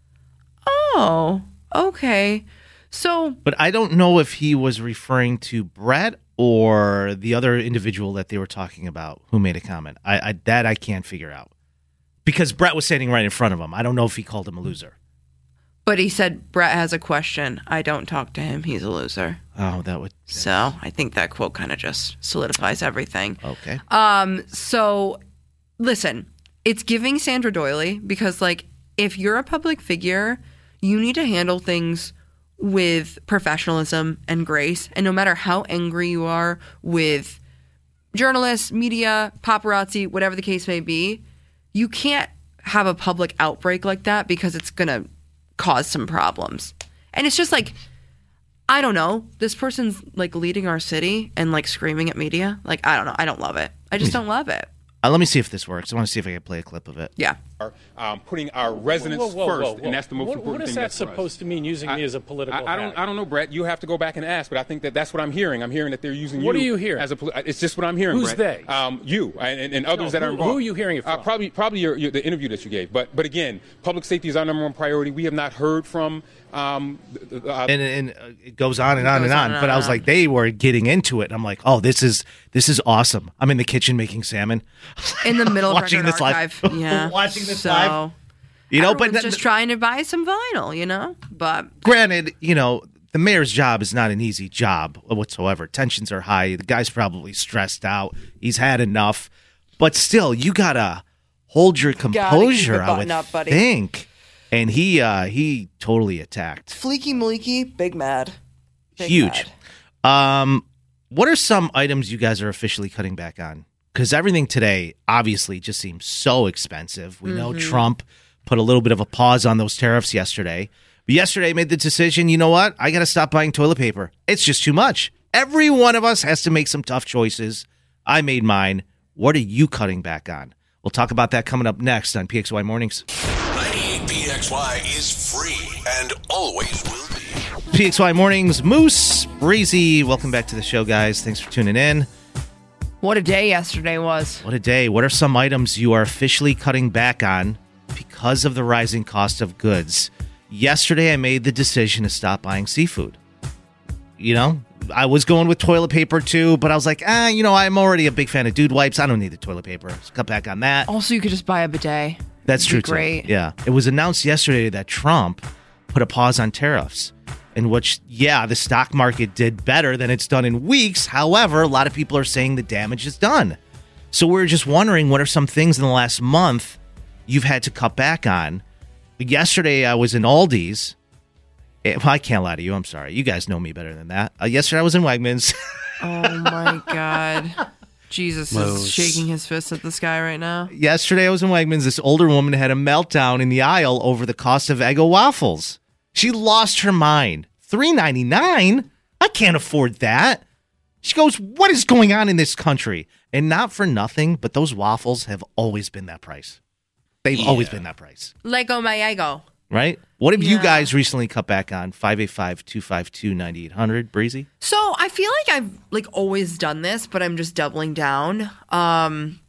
Oh, okay. So But I don't know if he was referring to Brett or the other individual that they were talking about who made a comment. I, I that I can't figure out. Because Brett was standing right in front of him. I don't know if he called him a loser. But he said, Brett has a question. I don't talk to him. He's a loser. Oh, that would... So I think that quote kind of just solidifies everything. Okay. Um. So listen, it's giving Sandra Doyley because, like, if you're a public figure, you need to handle things with professionalism and grace. And no matter how angry you are with journalists, media, paparazzi, whatever the case may be, you can't have a public outbreak like that because it's going to cause some problems. And it's just like, I don't know, this person's like leading our city and like screaming at media. Like, I don't know. I don't love it. I just don't love it. Uh, let me see if this works. I want to see if I can play a clip of it. Yeah. Um, putting our residents Whoa, whoa, first, whoa, whoa. and that's the most What- important what is thing. that that's for us. supposed to mean, using me as a political I, I don't. hat? I don't know, Brett. You have to go back and ask, but I think that that's what I'm hearing. I'm hearing that they're using What you. are you hearing? As a, poli- it's just what I'm hearing. Who's Brett. they? Um, you and, and others No, that are who- involved. who are you hearing it Uh, from? probably, probably your, your, the interview that you gave. But, but again, public safety is our number one priority. We have not heard from. Um, the- the- uh, And, and uh, it goes on and on and goes on. on and But on I was and like, they were getting into it. And I'm like, oh, this is this is awesome. I'm in the kitchen making salmon. In the middle of Watching Record this live. Archive. Yeah. Watching this so, live. You know, but everyone's just trying to buy some vinyl, you know? But granted, you know, the mayor's job is not an easy job whatsoever. Tensions are high. The guy's probably stressed out. He's had enough. But still, you gotta hold your Gotta keep composure, it I would buttoned up, buddy. think. And he uh, he totally attacked. Fleeky Maliki, big mad. Big Huge. mad. Um, what are some items you guys are officially cutting back on? Because everything today obviously just seems so expensive. We know Mhm. Trump put a little bit of a pause on those tariffs yesterday. But yesterday made the decision, you know what? I got to stop buying toilet paper. It's just too much. Every one of us has to make some tough choices. I made mine. What are you cutting back on? We'll talk about that coming up next on P X Y Mornings. ninety-eight P X Y is free and always will be. P X Y Mornings, Moose, Breezy. Welcome back to the show, guys. Thanks for tuning in. What a day yesterday was. What a day. What are some items you are officially cutting back on because of the rising cost of goods? Yesterday, I made the decision to stop buying seafood. You know, I was going with toilet paper too, but I was like, ah, you know, I'm already a big fan of Dude Wipes. I don't need the toilet paper. So cut back on that. Also, you could just buy a bidet. That's It'd true, be too. great. Yeah. It was announced yesterday that Trump put a pause on tariffs, in which, yeah, the stock market did better than it's done in weeks. However, a lot of people are saying the damage is done. So we're just wondering, what are some things in the last month you've had to cut back on? Yesterday, I was in Aldi's. Eh, well, I can't lie to you. I'm sorry. You guys know me better than that. Uh, yesterday, I was in Wegmans. Oh, my God. Jesus Moose. is shaking his fist at the sky right now. Yesterday, I was in Wegmans. This older woman had a meltdown in the aisle over the cost of Eggo waffles. She lost her mind. three ninety-nine? I I can't afford that. She goes, what is going on in this country? And not for nothing, but those waffles have always been that price. They've Yeah. always been that price. Lego Mayego. Right? What have you Yeah. guys recently cut back on? five eight five, two five two, nine eight hundred. Breezy? So I feel like I've like always done this, but I'm just doubling down. Um,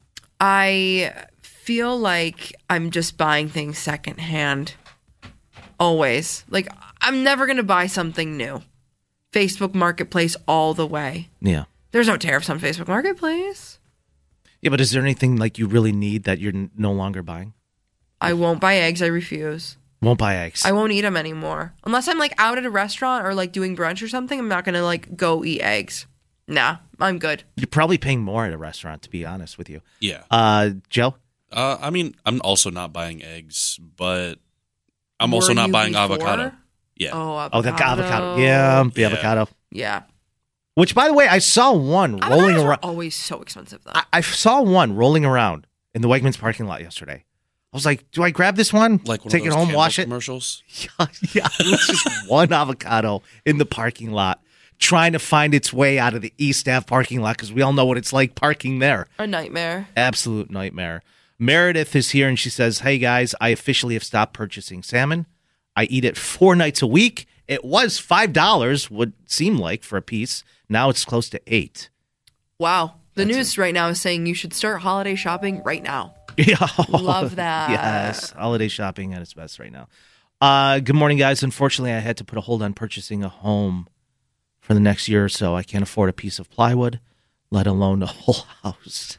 I feel like I'm just buying things secondhand. Always. Like, I'm never going to buy something new. Facebook Marketplace all the way. Yeah. There's no tariffs on Facebook Marketplace. Yeah, but is there anything like you really need that you're n- no longer buying? I won't buy eggs. I refuse. Won't buy eggs. I won't eat them anymore. Unless I'm like out at a restaurant or like doing brunch or something, I'm not going to like go eat eggs. Nah, I'm good. You're probably paying more at a restaurant, to be honest with you. Yeah. Uh, Joe? Uh, I mean, I'm also not buying eggs, but I'm also Were not you buying before? avocado. Yeah. Oh, avocado. Oh, the avocado. Yeah, the Yeah. avocado. Yeah. Which, by the way, I saw one rolling Avocados are around. always so expensive though. I, I saw one rolling around in the Wegmans parking lot yesterday. I was like, do I grab this one? Like one take of it those home, Campbell wash it? commercials. Yeah, yeah. It was just one avocado in the parking lot trying to find its way out of the East Ave parking lot because we all know what it's like parking there. A nightmare. Absolute nightmare. Meredith is here and she says, hey guys, I officially have stopped purchasing salmon. I eat it four nights a week. It was five dollars, would seem like, for a piece. Now it's close to eight. Wow. The news right now is saying you should start holiday shopping right now. Yeah. Love that. Yes. Holiday shopping at its best right now. Uh, good morning, guys. Unfortunately, I had to put a hold on purchasing a home for the next year or so. I can't afford a piece of plywood, let alone a whole house.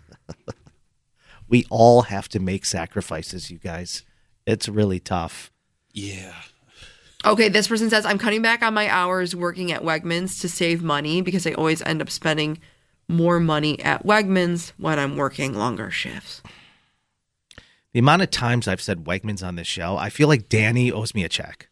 We all have to make sacrifices, you guys. It's really tough. Yeah. Okay, this person says, I'm cutting back on my hours working at Wegmans to save money because I always end up spending more money at Wegmans when I'm working longer shifts. The amount of times I've said Wegmans on this show, I feel like Danny owes me a check.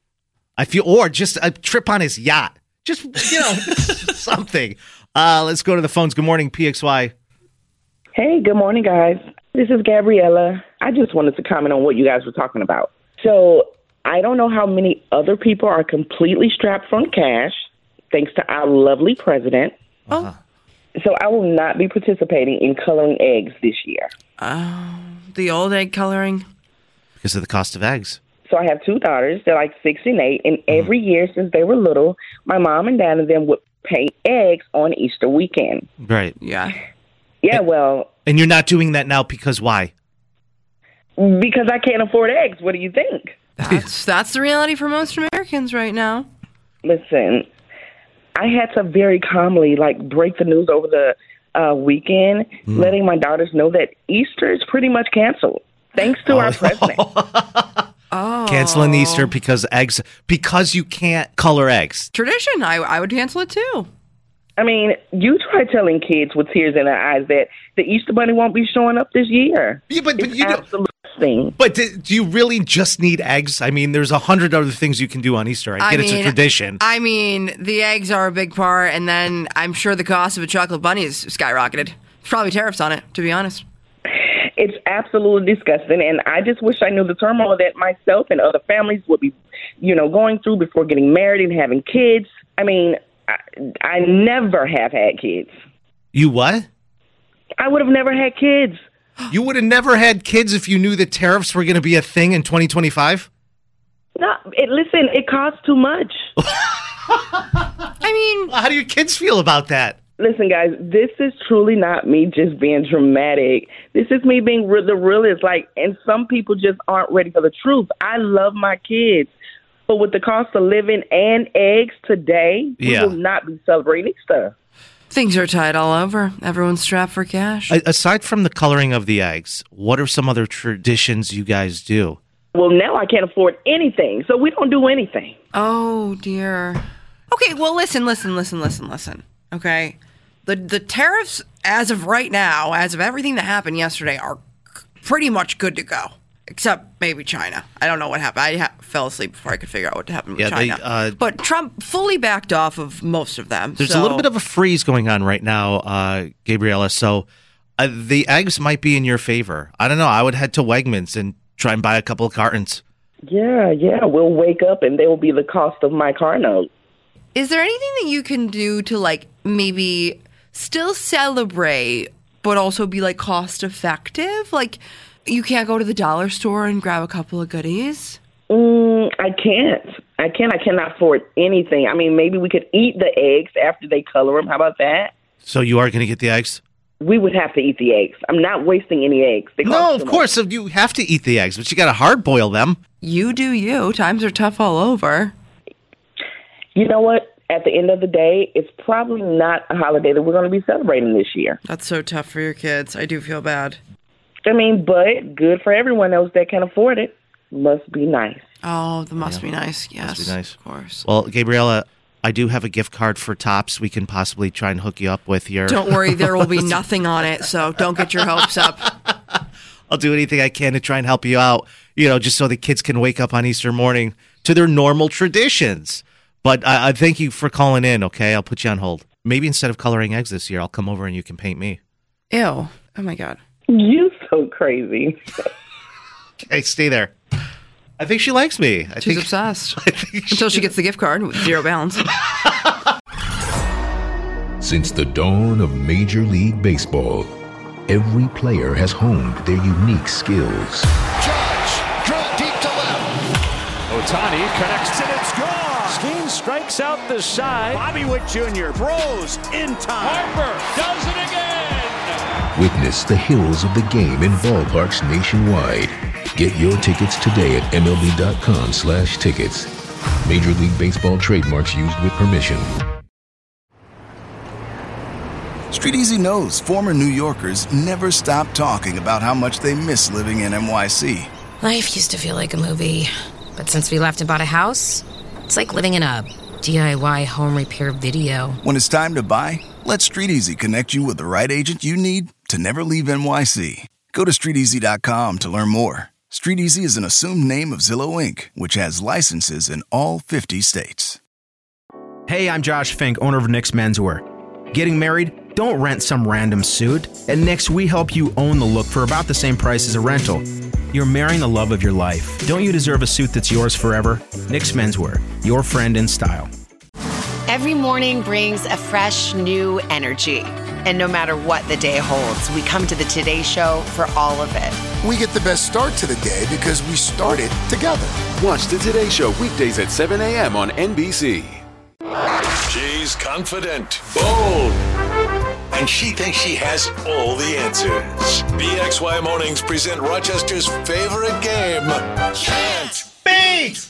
I feel, or just a trip on his yacht. Just, you know, something. Uh, let's go to the phones. Good morning, P X Y. Hey, good morning, guys. This is Gabriella. I just wanted to comment on what you guys were talking about. So I don't know how many other people are completely strapped from cash, thanks to our lovely president. Uh-huh. So I will not be participating in coloring eggs this year. Oh, the old egg coloring? Because of the cost of eggs. So I have two daughters. They're like six and eight. And every year since they were little, my mom and dad and them would paint eggs on Easter weekend. Right. Yeah. Yeah, well, And you're not doing that now because why? because I can't afford eggs. What do you think? That's, that's the reality for most Americans right now. Listen, I had to very calmly, like, break the news over the uh, weekend, Mm. letting my daughters know that Easter is pretty much canceled, thanks to our president. Oh. Canceling Easter because eggs, because you can't color eggs. Tradition. I, I would cancel it too. I mean, you try telling kids with tears in their eyes that the Easter Bunny won't be showing up this year. Yeah, but, but it's you absolute thing. But do, do you really just need eggs? I mean, there's a hundred other things you can do on Easter. I I get it's a mean, tradition. I mean, the eggs are a big part, and then I'm sure the cost of a chocolate bunny is skyrocketed. There's probably tariffs on it, to be honest. It's absolutely disgusting, and I just wish I knew the turmoil that myself and other families would be, you know, going through before getting married and having kids. I mean, I, I never have had kids. You what? I would have never had kids. You would have never had kids if you knew that tariffs were going to be a thing in twenty twenty-five? No, it, listen, it costs too much. I mean, how do your kids feel about that? Listen, guys, this is truly not me just being dramatic. This is me being re- the realist. Like, and some people just aren't ready for the truth. I love my kids, but with the cost of living and eggs today, Yeah. we will not be celebrating Easter. Things are tight all over. Everyone's strapped for cash. A- aside from the coloring of the eggs, what are some other traditions you guys do? Well, now I can't afford anything, so we don't do anything. Oh, dear. Okay, well, listen, listen, listen, listen, listen. Okay? The the tariffs, as of right now, as of everything that happened yesterday, are c- pretty much good to go. Except maybe China. I don't know what happened. I ha- fell asleep before I could figure out what happened with Yeah, they, China. uh, but Trump fully backed off of most of them. There's so- a little bit of a freeze going on right now, uh, Gabriella. So uh, the eggs might be in your favor. I don't know. I would head to Wegmans and try and buy a couple of cartons. Yeah, yeah, we'll wake up and they will be the cost of my car note. Is there anything that you can do to like maybe still celebrate, but also be like cost effective? Like you can't go to the dollar store and grab a couple of goodies? Mm, I can't. I can't. I cannot afford anything. I mean, maybe we could eat the eggs after they color them. How about that? So you are going to get the eggs? We would have to eat the eggs. I'm not wasting any eggs. They No, cost of too course. So you have to eat the eggs, but you got to hard boil them. You do you. Times are tough all over. You know what? At the end of the day, it's probably not a holiday that we're going to be celebrating this year. That's so tough for your kids. I do feel bad. I mean, but good for everyone else that can afford it. Must be nice. Oh, that must be nice. Yes. Must be nice. Of course. Well, Gabriella, I do have a gift card for Tops. We can possibly try and hook you up with your... Don't worry, there will be nothing on it, so don't get your hopes up. I'll do anything I can to try and help you out, you know, just so the kids can wake up on Easter morning to their normal traditions. But I, I thank you for calling in, okay? I'll put you on hold. Maybe instead of coloring eggs this year, I'll come over and you can paint me. Ew. Oh, my God. You so crazy. Okay, stay there. I think she likes me. I She's think, obsessed. I think Until she gets the gift card with zero balance. Since the dawn of Major League Baseball, every player has honed their unique skills. Judge, drill deep to left. Ohtani connects it, it's gone. Skeen strikes out the side. Bobby Witt Junior throws in time. Harper does it again. Witness the heroes of the game in ballparks nationwide. Get your tickets today at M L B dot com slash tickets. Major League Baseball trademarks used with permission. Street Easy knows former New Yorkers never stop talking about how much they miss living in N Y C. Life used to feel like a movie, but since we left and bought a house, it's like living in a D I Y home repair video. When it's time to buy, let Street Easy connect you with the right agent you need to never leave N Y C. Go to street easy dot com to learn more. Street Easy is an assumed name of Zillow Incorporated, which has licenses in all fifty states. Hey, I'm Josh Fink, owner of Nick's Menswear. Getting married? Don't rent some random suit. At Nick's, we help you own the look for about the same price as a rental. You're marrying the love of your life. Don't you deserve a suit that's yours forever? Nick's Menswear, your friend in style. Every morning brings a fresh, new energy. And no matter what the day holds, we come to the Today Show for all of it. We get the best start to the day because we started together. Watch the Today Show weekdays at seven a.m. on N B C. She's confident, bold, and she thinks she has all the answers. B X Y Mornings present Rochester's favorite game, Can't Beat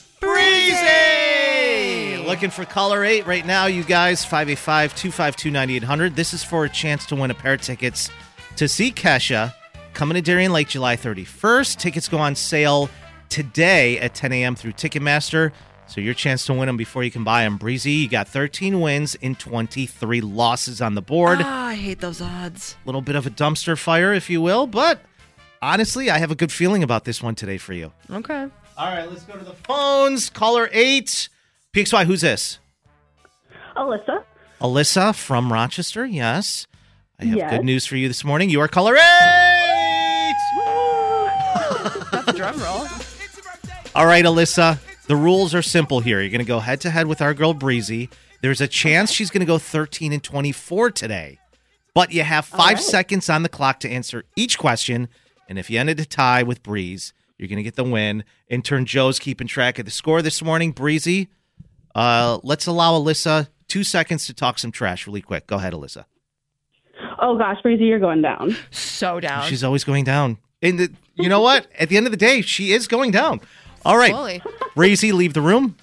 Breezy! Looking for caller eight right now, you guys. five eight five, two five two, nine eight hundred. This is for a chance to win a pair of tickets to see Kesha coming to Darien Lake July thirty-first. Tickets go on sale today at ten a.m. through Ticketmaster. So your chance to win them before you can buy them. Breezy, you got thirteen wins in twenty-three losses on the board. Ah, I hate those odds. A little bit of a dumpster fire, if you will. But honestly, I have a good feeling about this one today for you. Okay. All right, let's go to the phones. Caller eight. P X Y, who's this? Alyssa. Alyssa from Rochester, yes. I have Yes. good news for you this morning. You are caller eight! That's a drum roll. All right, Alyssa. The rules are simple here. You're going to go head-to-head with our girl, Breezy. There's a chance she's going to go thirteen and twenty-four today. But you have five right. seconds on the clock to answer each question. And if you ended a tie with Breeze, you're going to get the win. Intern Joe's keeping track of the score this morning. Breezy, uh, let's allow Alyssa two seconds to talk some trash really quick. Go ahead, Alyssa. Oh gosh, Breezy, you're going down. So down. She's always going down. And the, you know what? At the end of the day, she is going down. All right. Slowly. Breezy, leave the room.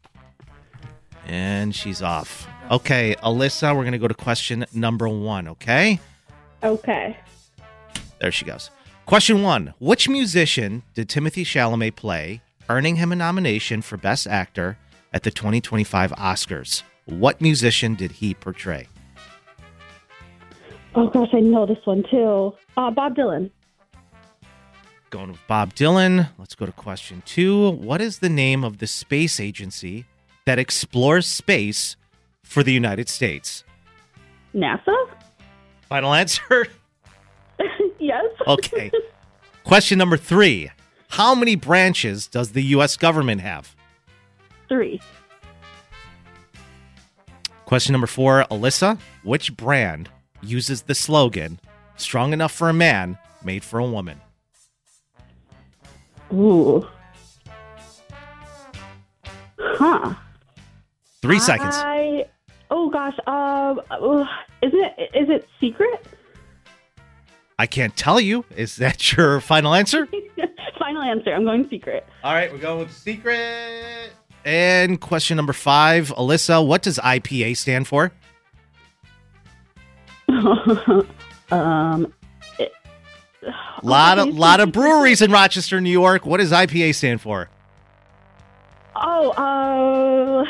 And she's off. Okay, Alyssa, we're going to go to question number one, okay? Okay. There she goes. Question one. Which musician did Timothée Chalamet play, earning him a nomination for Best Actor at the twenty twenty-five Oscars? What musician did he portray? Oh gosh, I know this one too. Uh, Bob Dylan. Going with Bob Dylan. Let's go to question two. What is the name of the space agency that explores space for the United States? NASA? Final answer? Yes. Okay. Question number three. How many branches does the U S government have? Three. Question number four, Alyssa, which brand uses the slogan, strong enough for a man, made for a woman? Ooh. Huh. Three seconds. I, oh gosh, um, uh, is it is it Secret? I can't tell you. Is that your final answer? Final answer. I'm going Secret. All right, we're going with Secret. And question number five, Alyssa, what does I P A stand for? um, it, lot of lot of breweries in Rochester, New York. What does I P A stand for? Oh, uh,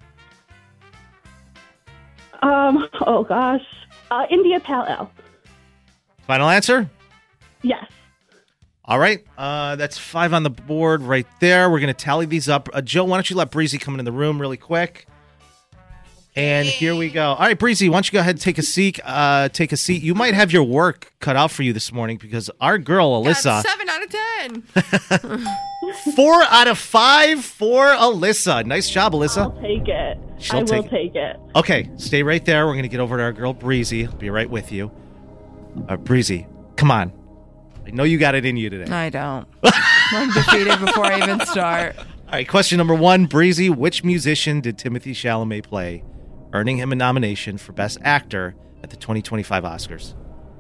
um, oh gosh, uh, India Pale Ale. Final answer? Yes. All right, uh, that's five on the board right there. We're going to tally these up. Uh, Joe, why don't you let Breezy come in the room really quick? And here we go. All right, Breezy, why don't you go ahead and take a seat? Uh, take a seat. You might have your work cut out for you this morning because our girl, Alyssa. Got seven out of ten. Four out of five for Alyssa. Nice job, Alyssa. I'll take it. She'll I will take it. take it. Okay, stay right there. We're going to get over to our girl, Breezy. I'll be right with you. Uh, Breezy, come on. I know you got it in you today. I don't. I'm defeated before I even start. All right, question number one, Breezy. Which musician did Timothée Chalamet play, earning him a nomination for Best Actor at the twenty twenty-five Oscars?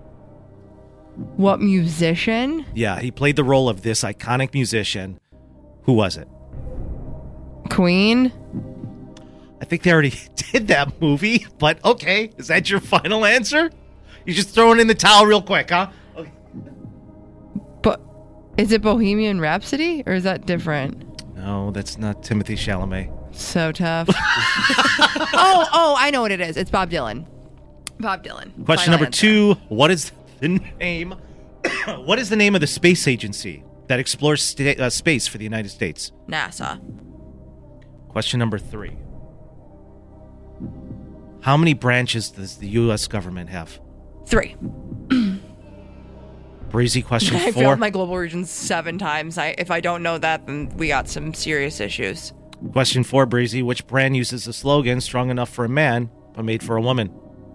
What musician? Yeah, he played the role of this iconic musician. Who was it? Queen? I think they already did that movie, but okay. Is that your final answer? You just throwing in the towel real quick, huh? Okay. But is it Bohemian Rhapsody or is that different? No, that's not Timothée Chalamet. So tough. oh, oh, I know what it is. It's Bob Dylan. Bob Dylan. Question Final number answer. two. What is the name? What is the name of the space agency that explores sta- uh, space for the United States? NASA. Question number three. How many branches does the U S government have? Three. Breezy, question I four. failed my global regions seven times. I, if I don't know that, then we got some serious issues. Question four, Breezy. Which brand uses the slogan, strong enough for a man, but made for a woman?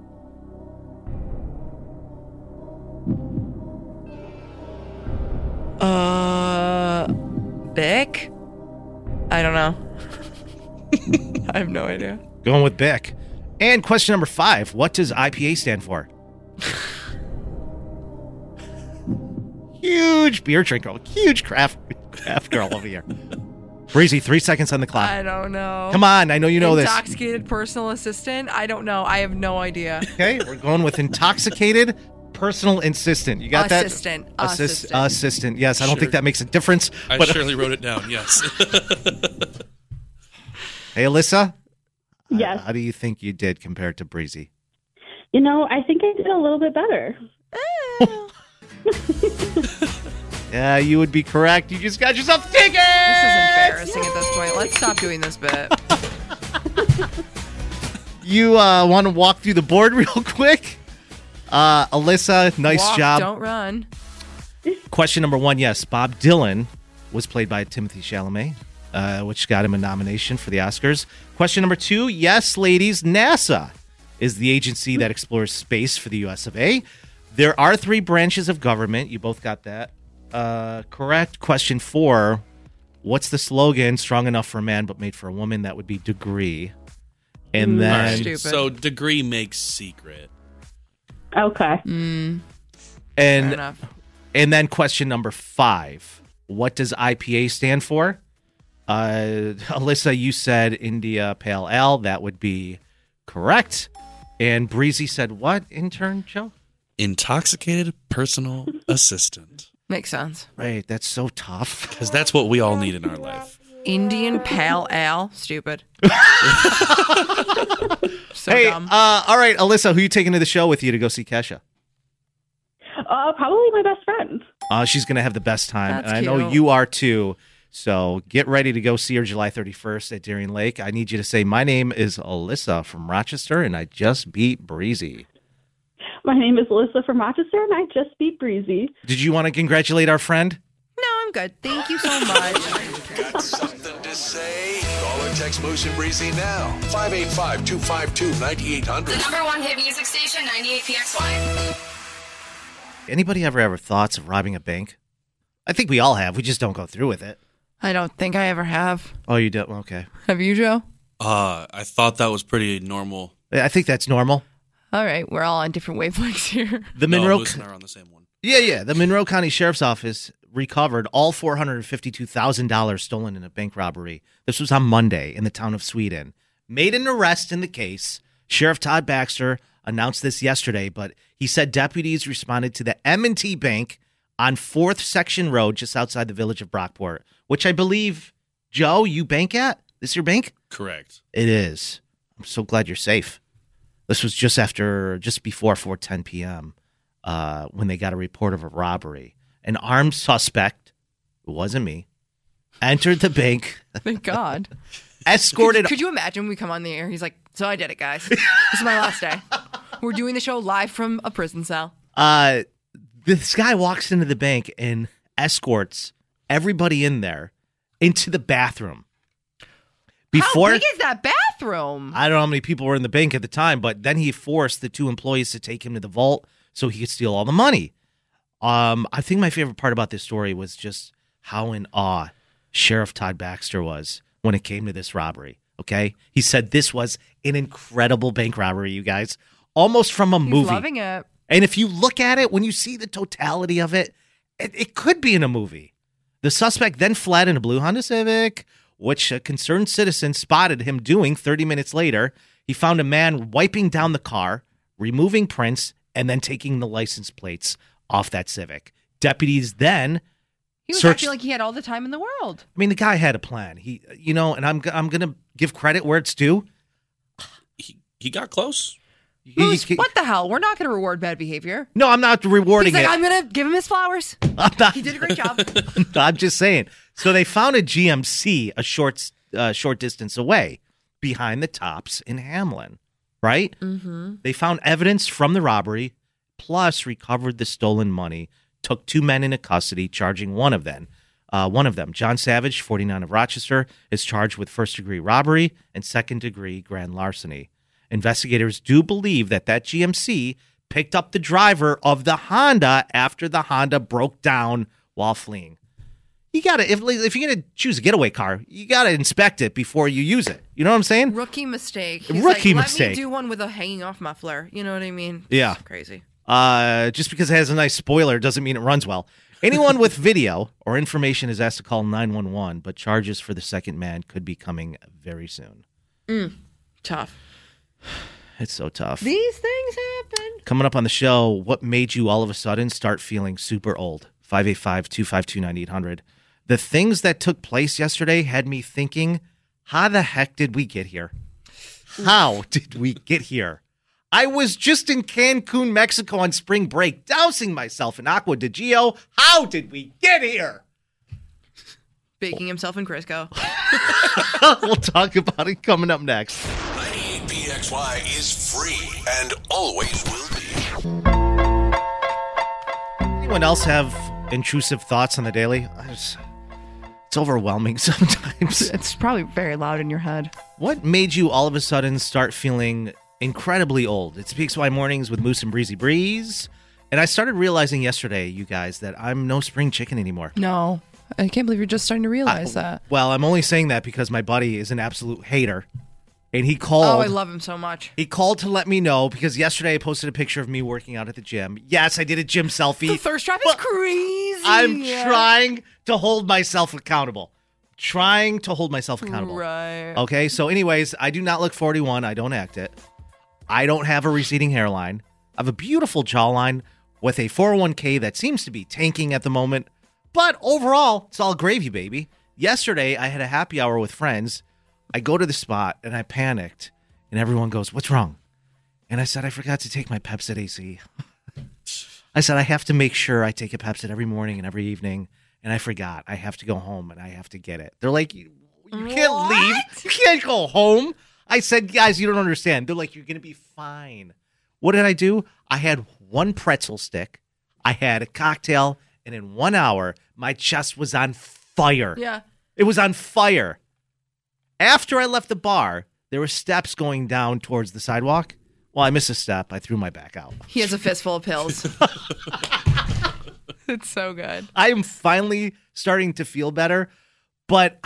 Uh, Bic? I don't know. I have no idea. Going with Bic. And question number five. What does I P A stand for? Huge beer drinker. Huge craft craft girl over here. Breezy, three seconds on the clock. I don't know. Come on, I know you know this. Intoxicated personal assistant? I don't know. I have no idea. Okay, we're going with intoxicated personal assistant. You got Assistant. that? Assist- Assistant. Assistant. Yes, I don't Sure. think that makes a difference. I but- surely wrote it down, yes. Hey, Alyssa? Yes. Uh, how do you think you did compared to Breezy? You know, I think I did a little bit better. Yeah, you would be correct. You just got yourself tickets! This is embarrassing at this point. Let's stop doing this bit. You uh, want to walk through the board real quick? Uh, Alyssa, nice Walk, job. Don't run. Question number one, yes, Bob Dylan was played by Timothée Chalamet, uh, which got him a nomination for the Oscars. Question number two, yes, ladies, NASA is the agency that explores space for the U S of A. There are three branches of government. You both got that uh, correct. Question four, what's the slogan, strong enough for a man but made for a woman? That would be degree. And All then... right, so degree makes secret. Okay. Mm, And fair enough. and then question number five. What does I P A stand for? Uh, Alyssa, you said India Pale Ale. That would be correct. And Breezy said what, intern Joe? Intoxicated personal assistant. Makes sense. Right, that's so tough. Because that's what we all need in our life. Indian Pale Ale. Stupid. So hey, dumb. uh, all right, Alyssa, who you taking to the show with you to go see Kesha? Uh, probably my best friend. Uh, she's going to have the best time. That's and I know cute. you are too. So get ready to go see her July thirty-first at Darien Lake. I need you to say, my name is Alyssa from Rochester, and I just beat Breezy. My name is Alyssa from Rochester, and I just beat Breezy. Did you want to congratulate our friend? No, I'm good. Thank you so much. Got something to say? Call or text Moose and Breezy now. five eight five, two five two, nine eight hundred. The number one hit music station, ninety-eight P X Y. Anybody ever have thoughts of robbing a bank? I think we all have. We just don't go through with it. I don't think I ever have. Oh, you don't? Okay. Have you, Joe? Uh, I thought that was pretty normal. I think that's normal. All right, we're all on different wavelengths here. The Monroe, no, Moose and I are on the same one. Yeah, yeah. The Monroe County Sheriff's Office recovered all four hundred fifty-two thousand dollars stolen in a bank robbery. This was on Monday in the town of Sweden. Made an arrest in the case. Sheriff Todd Baxter announced this yesterday, but he said deputies responded to the M and T Bank on fourth Section Road just outside the village of Brockport, which I believe, Joe, you bank at? This your bank? Correct. It is. I'm so glad you're safe. This was just after, just before four ten p.m. Uh, when they got a report of a robbery. An armed suspect, it wasn't me, entered the bank. Thank God. Escorted. Could, could you imagine when we come on the air? He's like, so I did it, guys. This is my last day. We're doing the show live from a prison cell. Uh, this guy walks into the bank and escorts everybody in there into the bathroom. Before, how big is that bathroom? I don't know how many people were in the bank at the time, but then he forced the two employees to take him to the vault so he could steal all the money. Um, I think my favorite part about this story was just how in awe Sheriff Todd Baxter was when it came to this robbery. Okay, he said this was an incredible bank robbery, you guys, almost from a He's movie. Loving it. And if you look at it, when you see the totality of it, it, it could be in a movie. The suspect then fled in a blue Honda Civic, which a concerned citizen spotted him doing thirty minutes later. He found a man wiping down the car, removing prints, and then taking the license plates off that Civic. Deputies then He was searched. acting like he had all the time in the world. I mean, the guy had a plan. He, you know, and I'm I'm gonna give credit where it's due. He he got close. Who's, what the hell? We're not going to reward bad behavior. No, I'm not rewarding He's like, it. I'm going to give him his flowers. I'm not, He did a great job. I'm just saying. So they found a G M C a short uh, short distance away behind the Tops in Hamlin, right? Mm-hmm. They found evidence from the robbery, plus recovered the stolen money, took two men into custody, charging one of them. Uh, one of them, John Savage, forty-nine of Rochester, is charged with first-degree robbery and second-degree grand larceny. Investigators do believe that that G M C picked up the driver of the Honda after the Honda broke down while fleeing. You gotta, if if you're gonna choose a getaway car, you gotta inspect it before you use it. You know what I'm saying? Rookie mistake. He's Rookie like, mistake. Let me do one with a hanging off muffler. You know what I mean? Yeah. It's crazy. Uh, just because it has a nice spoiler doesn't mean it runs well. Anyone with video or information is asked to call nine one one, but charges for the second man could be coming very soon. Mm, tough. It's so tough. These things happen. Coming up on the show, what made you all of a sudden start feeling super old? five eight five, two five two, nine eight hundred. The things that took place yesterday had me thinking, how the heck did we get here? How did we get here? I was just in Cancun, Mexico on spring break, dousing myself in Agua de Gio. How did we get here? Baking himself in Crisco. We'll talk about it coming up next. ninety-eight P X Y is free and always will be. Anyone else have intrusive thoughts on the daily? I just, it's overwhelming sometimes. It's probably very loud in your head. What made you all of a sudden start feeling incredibly old? It's P X Y Mornings with Moose and Breezy Breeze. And I started realizing yesterday, you guys, that I'm no spring chicken anymore. No. I can't believe you're just starting to realize I, that. Well, I'm only saying that because my buddy is an absolute hater. And he called. Oh, I love him so much. He called to let me know because yesterday I posted a picture of me working out at the gym. Yes, I did a gym selfie. The thirst trap is crazy. I'm trying to hold myself accountable. Trying to hold myself accountable. Right. Okay, so anyways, I do not look forty-one. I don't act it. I don't have a receding hairline. I have a beautiful jawline with a four oh one k that seems to be tanking at the moment. But overall, it's all gravy, baby. Yesterday, I had a happy hour with friends. I go to the spot, and I panicked. And everyone goes, what's wrong? And I said, I forgot to take my Pepcid A C. I said, I have to make sure I take a Pepcid every morning and every evening. And I forgot. I have to go home, and I have to get it. They're like, you, you can't What? leave. You can't go home. I said, guys, you don't understand. They're like, you're going to be fine. What did I do? I had one pretzel stick. I had a cocktail. And in one hour, my chest was on fire. Yeah. It was on fire. After I left the bar, there were steps going down towards the sidewalk. Well, I missed a step. I threw my back out. He has a fistful of pills. It's so good. I am finally starting to feel better, but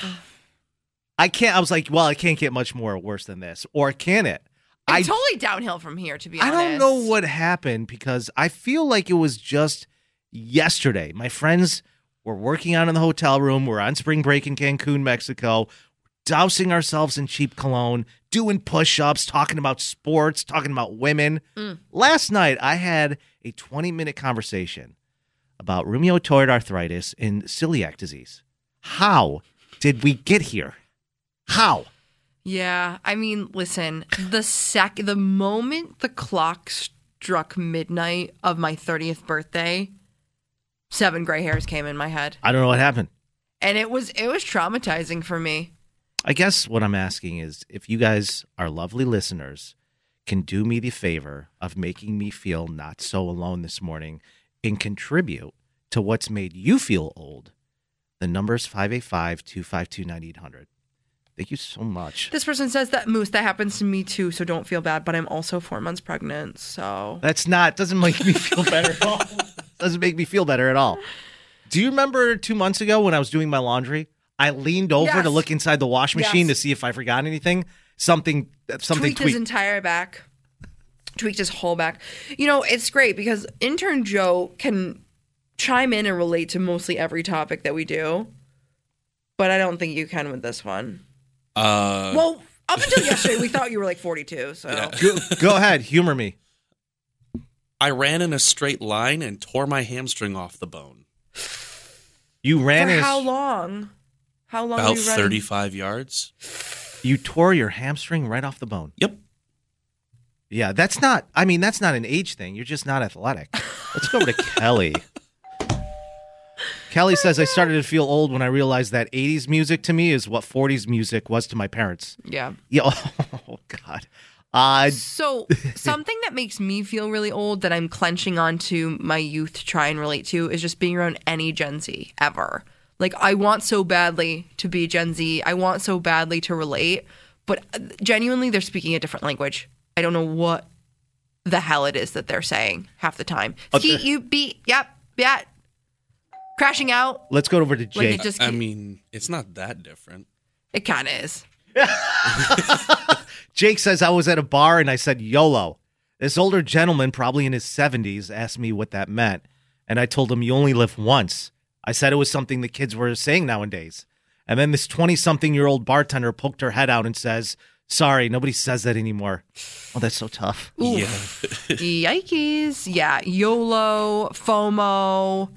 I can't. I was like, well, it can't get much more worse than this, or can it? It's I totally downhill from here, to be I honest. don't know what happened because I feel like it was just yesterday. My friends were working out in the hotel room. We're on spring break in Cancun, Mexico, dousing ourselves in cheap cologne, doing push-ups, talking about sports, talking about women. Mm. Last night, I had a twenty-minute conversation about rheumatoid arthritis and celiac disease. How did we get here? How? Yeah, I mean, listen, the sec, the moment the clock struck midnight of my thirtieth birthday, seven gray hairs came in my head. I don't know what happened. And it was it was traumatizing for me. I guess what I'm asking is if you guys, our lovely listeners, can do me the favor of making me feel not so alone this morning and contribute to what's made you feel old. The number is five eight five, two five two, nine eight hundred. Thank you so much. This person says that, Moose, that happens to me too, so don't feel bad, but I'm also four months pregnant, so. That's not, doesn't make me feel better at all. Doesn't make me feel better at all. Do you remember two months ago when I was doing my laundry? I leaned over Yes. to look inside the wash machine Yes. to see if I forgot anything. Something, something tweaked, tweaked. his entire back. Tweaked his whole back. You know, it's great because intern Joe can chime in and relate to mostly every topic that we do, but I don't think you can with this one. Uh, Well, up until yesterday, we thought you were like forty-two, so. Yeah. Go, go ahead, humor me. I ran in a straight line and tore my hamstring off the bone. You ran For in a- how long? How long About were you running? thirty-five yards. You tore your hamstring right off the bone. Yep. Yeah, that's not, I mean, that's not an age thing. You're just not athletic. Let's go over to Kelly. Kelly says, I started to feel old when I realized that eighties music to me is what forties music was to my parents. Yeah. Yeah. Oh, God. Uh, So, something that makes me feel really old that I'm clenching onto my youth to try and relate to is just being around any Gen Z ever. Like, I want so badly to be Gen Z. I want so badly to relate, but genuinely, they're speaking a different language. I don't know what the hell it is that they're saying half the time. Okay. Ski, you, beat, yep, yeah. Crashing out. let's go over to Like, Jake. it just, I mean, it's not that different. it kind of is. Jake says, I was at a bar and I said YOLO. This older gentleman, probably in his seventies, asked me what that meant. And I told him, you only live once. I said it was something the kids were saying nowadays. And then this twenty-something-year-old bartender poked her head out and says, sorry, nobody says that anymore. Oh, that's so tough. Oof. Yikes. Yeah. YOLO, FOMO,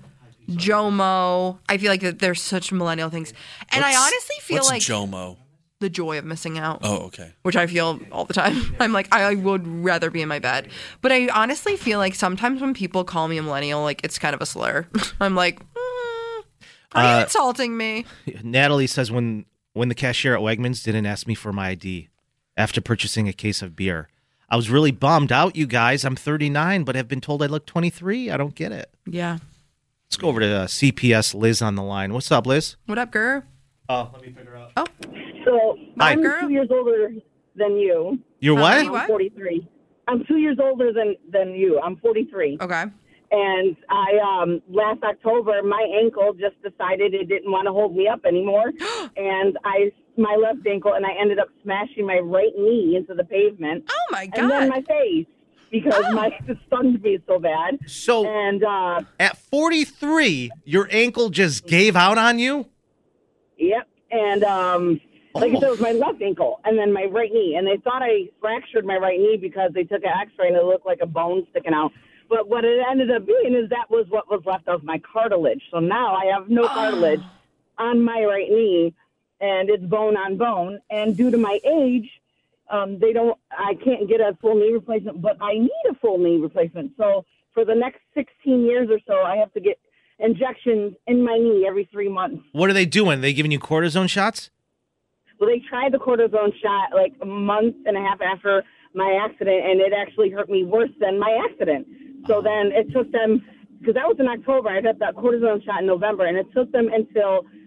JOMO. I feel like that there's such millennial things. And What's- I honestly feel what's like JOMO? the joy of missing out. Oh, okay. Which I feel all the time. I'm like, I would rather be in my bed. But I honestly feel like sometimes when people call me a millennial, like it's kind of a slur. I'm like, mm, are you Uh, insulting me? Natalie says, when, when the cashier at Wegmans didn't ask me for my I D after purchasing a case of beer, I was really bummed out, you guys. I'm thirty-nine, but have been told I look twenty-three. I don't get it. Yeah. Let's go over to uh, C P S Liz on the line. What's up, Liz? What up, girl? Oh, let me figure out. Oh. So Hi. I'm Girl. two years older than you. You're How what? many? I'm forty-three. I'm two years older than than you. I'm forty-three. Okay. And I um last October my ankle just decided it didn't want to hold me up anymore, and I my left ankle and I ended up smashing my right knee into the pavement. Oh my god. And then my face because Oh. my it stunned me so bad. So And uh, at forty-three, your ankle just gave out on you? yep. And um. Like I said, it was my left ankle and then my right knee. And they thought I fractured my right knee because they took an x-ray and it looked like a bone sticking out. But what it ended up being is that was what was left of my cartilage. So now I have no cartilage on my right knee, and it's bone on bone. And due to my age, um, they don't. I can't get a full knee replacement, but I need a full knee replacement. So for the next sixteen years or so, I have to get injections in my knee every three months. What are they doing? Are they giving you cortisone shots? Well, they tried the cortisone shot like a month and a half after my accident, and it actually hurt me worse than my accident. So then it took them, because that was in October, I got that cortisone shot in November, and it took them until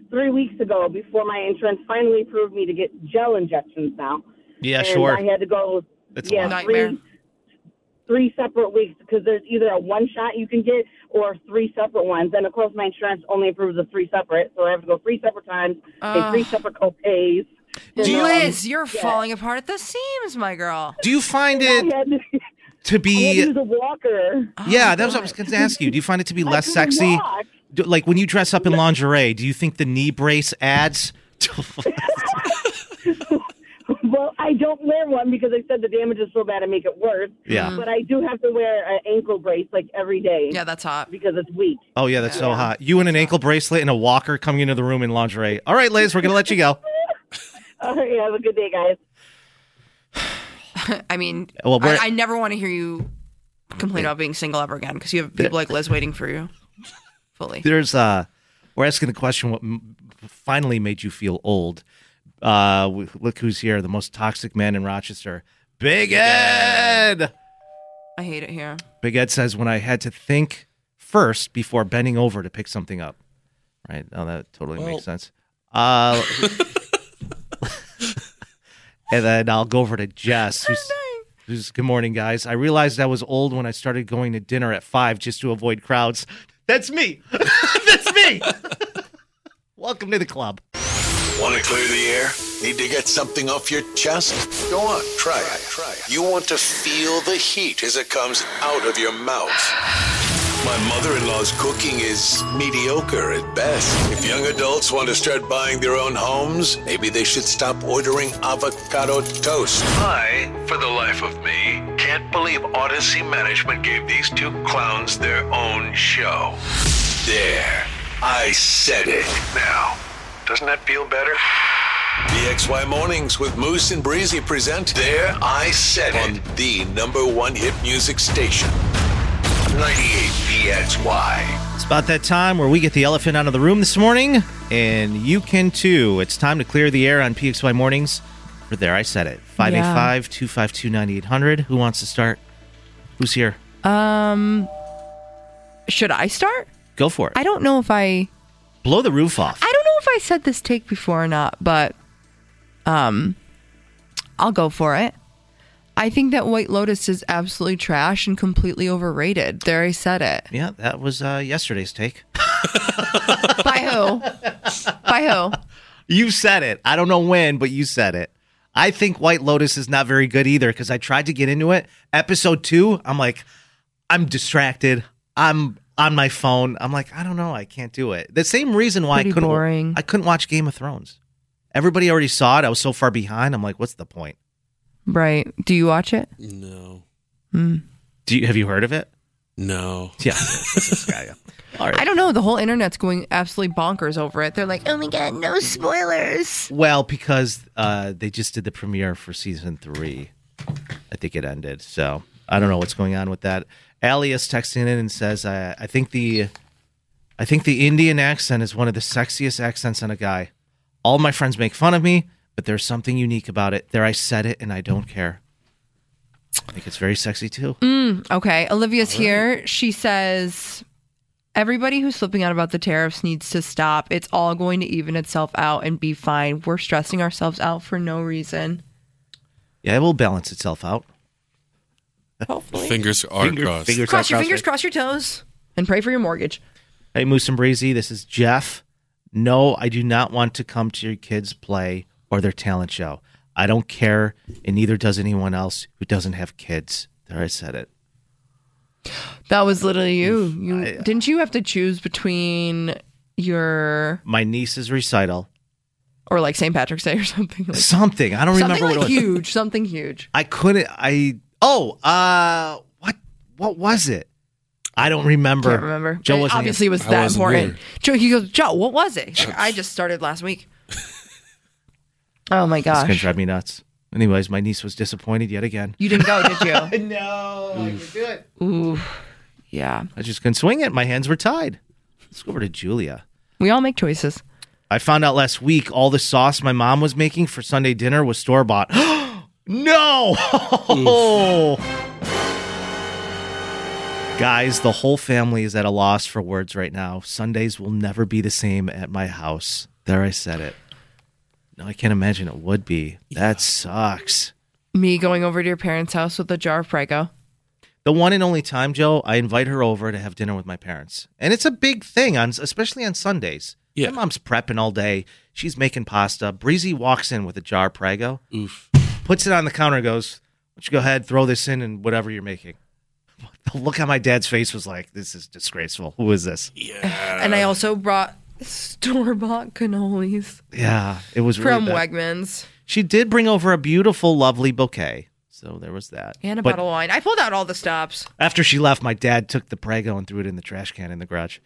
three weeks ago before my insurance finally approved me to get gel injections now. Yeah, and sure. I had to go, It's a yeah, lot. three, three separate weeks because there's either a one shot you can get or three separate ones. And, of course, my insurance only approves of three separate, so I have to go three separate times, pay Ugh. three separate co-pays. Do you, And, um, Liz, you're yeah. falling apart at the seams, my girl. Do you find it I had to, to I had to be? use a walker. Yeah, that was what I was going to ask you. Do you find it to be I less couldn't sexy? walk. Do, like when you dress up in lingerie, do you think the knee brace adds? Well, I don't wear one because I said the damage is so bad I make it worse. Yeah. But I do have to wear an ankle brace like every day. Yeah, that's hot. Because it's weak. Oh yeah, that's so hot. You in an ankle bracelet and a walker coming into the room in lingerie. All right, Liz, we're going to let you go. All right, have a good day, guys. I mean, Well, we're- I, I never want to hear you complain about being single ever again because you have people like Liz waiting for you. Fully. There's uh, we're asking the question: what m- finally made you feel old? Uh, w- look who's here, the most toxic man in Rochester, Big Ed. I hate it here. Big Ed says, when I had to think first before bending over to pick something up. Right? Oh, that totally Well- makes sense. Uh, and then I'll go over to Jess, who's, who's, good morning, guys. I realized I was old when I started going to dinner at five just to avoid crowds. That's me. That's me. Welcome to the club. Want to clear the air? Need to get something off your chest? Go on, try it. Try it. You want to feel the heat as it comes out of your mouth. My mother-in-law's cooking is mediocre at best. If young adults want to start buying their own homes, maybe they should stop ordering avocado toast. I, for the life of me, can't believe Odyssey Management gave these two clowns their own show. There. I said it. Now, doesn't that feel better? B X Y Mornings with Moose and Breezy present There I Said It on the number one hit music station. ninety-eight B X Y. It's about that time where we get the elephant out of the room this morning, and you can too. It's time to clear the air on P X Y Mornings. For There I Said It. five eight five, two five two, nine eight hundred. Who wants to start? Who's here? Um, should I start? Go for it. I don't know if I. Blow the roof off. I don't know if I said this take before or not, but um, I'll go for it. I think that White Lotus is absolutely trash and completely overrated. There, I said it. Yeah, that was uh, yesterday's take. By who? By who? You said it. I don't know when, but you said it. I think White Lotus is not very good either because I tried to get into it. Episode two, I'm like, I'm distracted. I'm on my phone. I'm like, I don't know. I can't do it. The same reason why Pretty I couldn't. boring. I couldn't watch Game of Thrones. Everybody already saw it. I was so far behind. I'm like, what's the point? Right. Do you watch it? No. Hmm. Do you have you heard of it? No. Yeah. This guy, yeah. All right. I don't know. The whole internet's going absolutely bonkers over it. They're like, oh my God, no spoilers. Well, because uh, they just did the premiere for season three. I think it ended. So I don't know what's going on with that. Allie is texting in and says, I, I think the I think the Indian accent is one of the sexiest accents on a guy. All my friends make fun of me, but there's something unique about it. There, I said it, and I don't care. I think it's very sexy, too. Mm, okay. Olivia's here. She says, everybody who's flipping out about the tariffs needs to stop. It's all going to even itself out and be fine. We're stressing ourselves out for no reason. Yeah, it will balance itself out. Hopefully. Fingers are Finger- crossed. fingers Cross are your crossed, fingers, right? cross your toes, and pray for your mortgage. Hey, Moose and Breezy, this is Jeff. No, I do not want to come to your kids' play or their talent show. I don't care, and neither does anyone else who doesn't have kids. There, I said it. That was literally you. You didn't you have to choose between your My niece's recital. or like Saint Patrick's Day or something like Something. I don't something remember like what it was. huge, something huge. I couldn't. I oh, uh, what? What was it? I don't remember. Can't remember. Joe It wasn't obviously here. was that important. Joe, he goes, Joe, what was it? I just started last week. Oh my It's gonna gosh. drive me nuts. Anyways, my niece was disappointed yet again. You didn't go, did you? No, I can do it. Ooh, yeah. I just couldn't swing it. My hands were tied. Let's go over to Julia. We all make choices. I found out last week all the sauce my mom was making for Sunday dinner was store bought. No! Guys, the whole family is at a loss for words right now. Sundays will never be the same at my house. There, I said it. No, I can't imagine it would be. That sucks. Me going over to your parents' house with a jar of Prego. The one and only time, Joe, I invite her over to have dinner with my parents. And it's a big thing, on, especially on Sundays. Yeah. My mom's prepping all day. She's making pasta. Breezy walks in with a jar of Prego. Oof. Puts it on the counter and goes, why don't you go ahead, throw this in and whatever you're making. The look on my dad's face was like, this is disgraceful. Who is this? Yeah. And I also brought store-bought cannolis. Yeah, it was really from bad. Wegmans. She did bring over a beautiful, lovely bouquet. So there was that. And a But bottle of wine. I pulled out all the stops. after she left, my dad took the Prego and threw it in the trash can in the garage.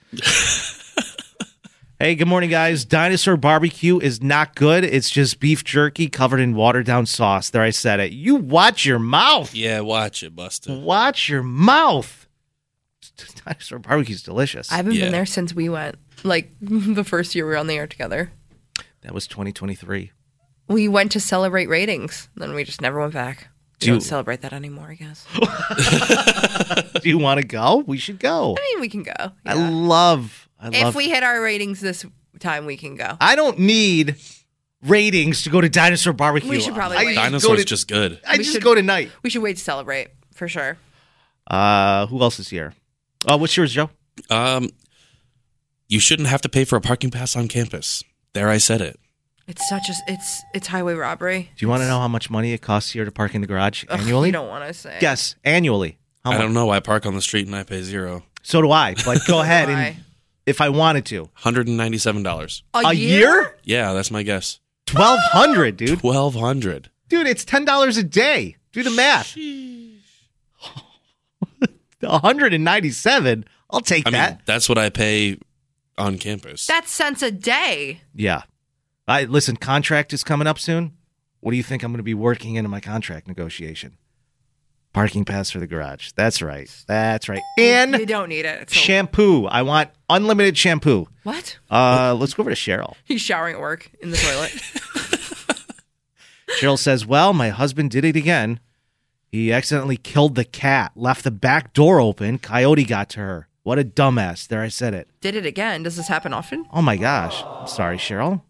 Hey, good morning, guys. Dinosaur barbecue is not good. It's just beef jerky covered in watered-down sauce. There, I said it. You watch your mouth. Yeah, watch it, Buster. Watch your mouth. Dinosaur barbecue's delicious. I haven't Yeah. been there since we went. Like, the first year we were on the air together. That was twenty twenty-three. We went to celebrate ratings. Then we just never went back. We Do- don't celebrate that anymore, I guess. Do you want to go? We should go. I mean, we can go. I love, I If love. we hit our ratings this time, we can go. I don't need ratings to go to Dinosaur barbecue. We should probably I wait. just Dinosaur's go to- just good. I We just should- go tonight. We should wait to celebrate, for sure. Uh, who else is here? Uh, what's yours, Joe? Um, you shouldn't have to pay for a parking pass on campus. There, I said it. It's such a, it's, it's highway robbery. Do you want to know how much money it costs here to park in the garage Ugh, annually? you don't want to say. Yes, annually. How I much? don't know. I park on the street and I pay zero. So do I. But go ahead do and I. if I wanted to, one hundred ninety-seven dollars. A, a year? year, Yeah, that's my guess. twelve hundred, dude. twelve hundred. Dude, it's ten dollars a day. Do the math. One hundred and ninety-seven. I'll take I that. mean, that's what I pay on campus. That's cents a day. Yeah. I listen. Contract is coming up soon. What do you think I'm going to be working into my contract negotiation? Parking pass for the garage. That's right. That's right. And You don't need it. It's so- shampoo. I want unlimited shampoo. What? Uh, let's go over to Cheryl. He's showering at work in the toilet. Cheryl says, well, my husband did it again. He accidentally killed the cat, left the back door open. Coyote got to her. What a dumbass. There, I said it. Did it again. Does this happen often? Oh, my gosh. I'm sorry, Cheryl.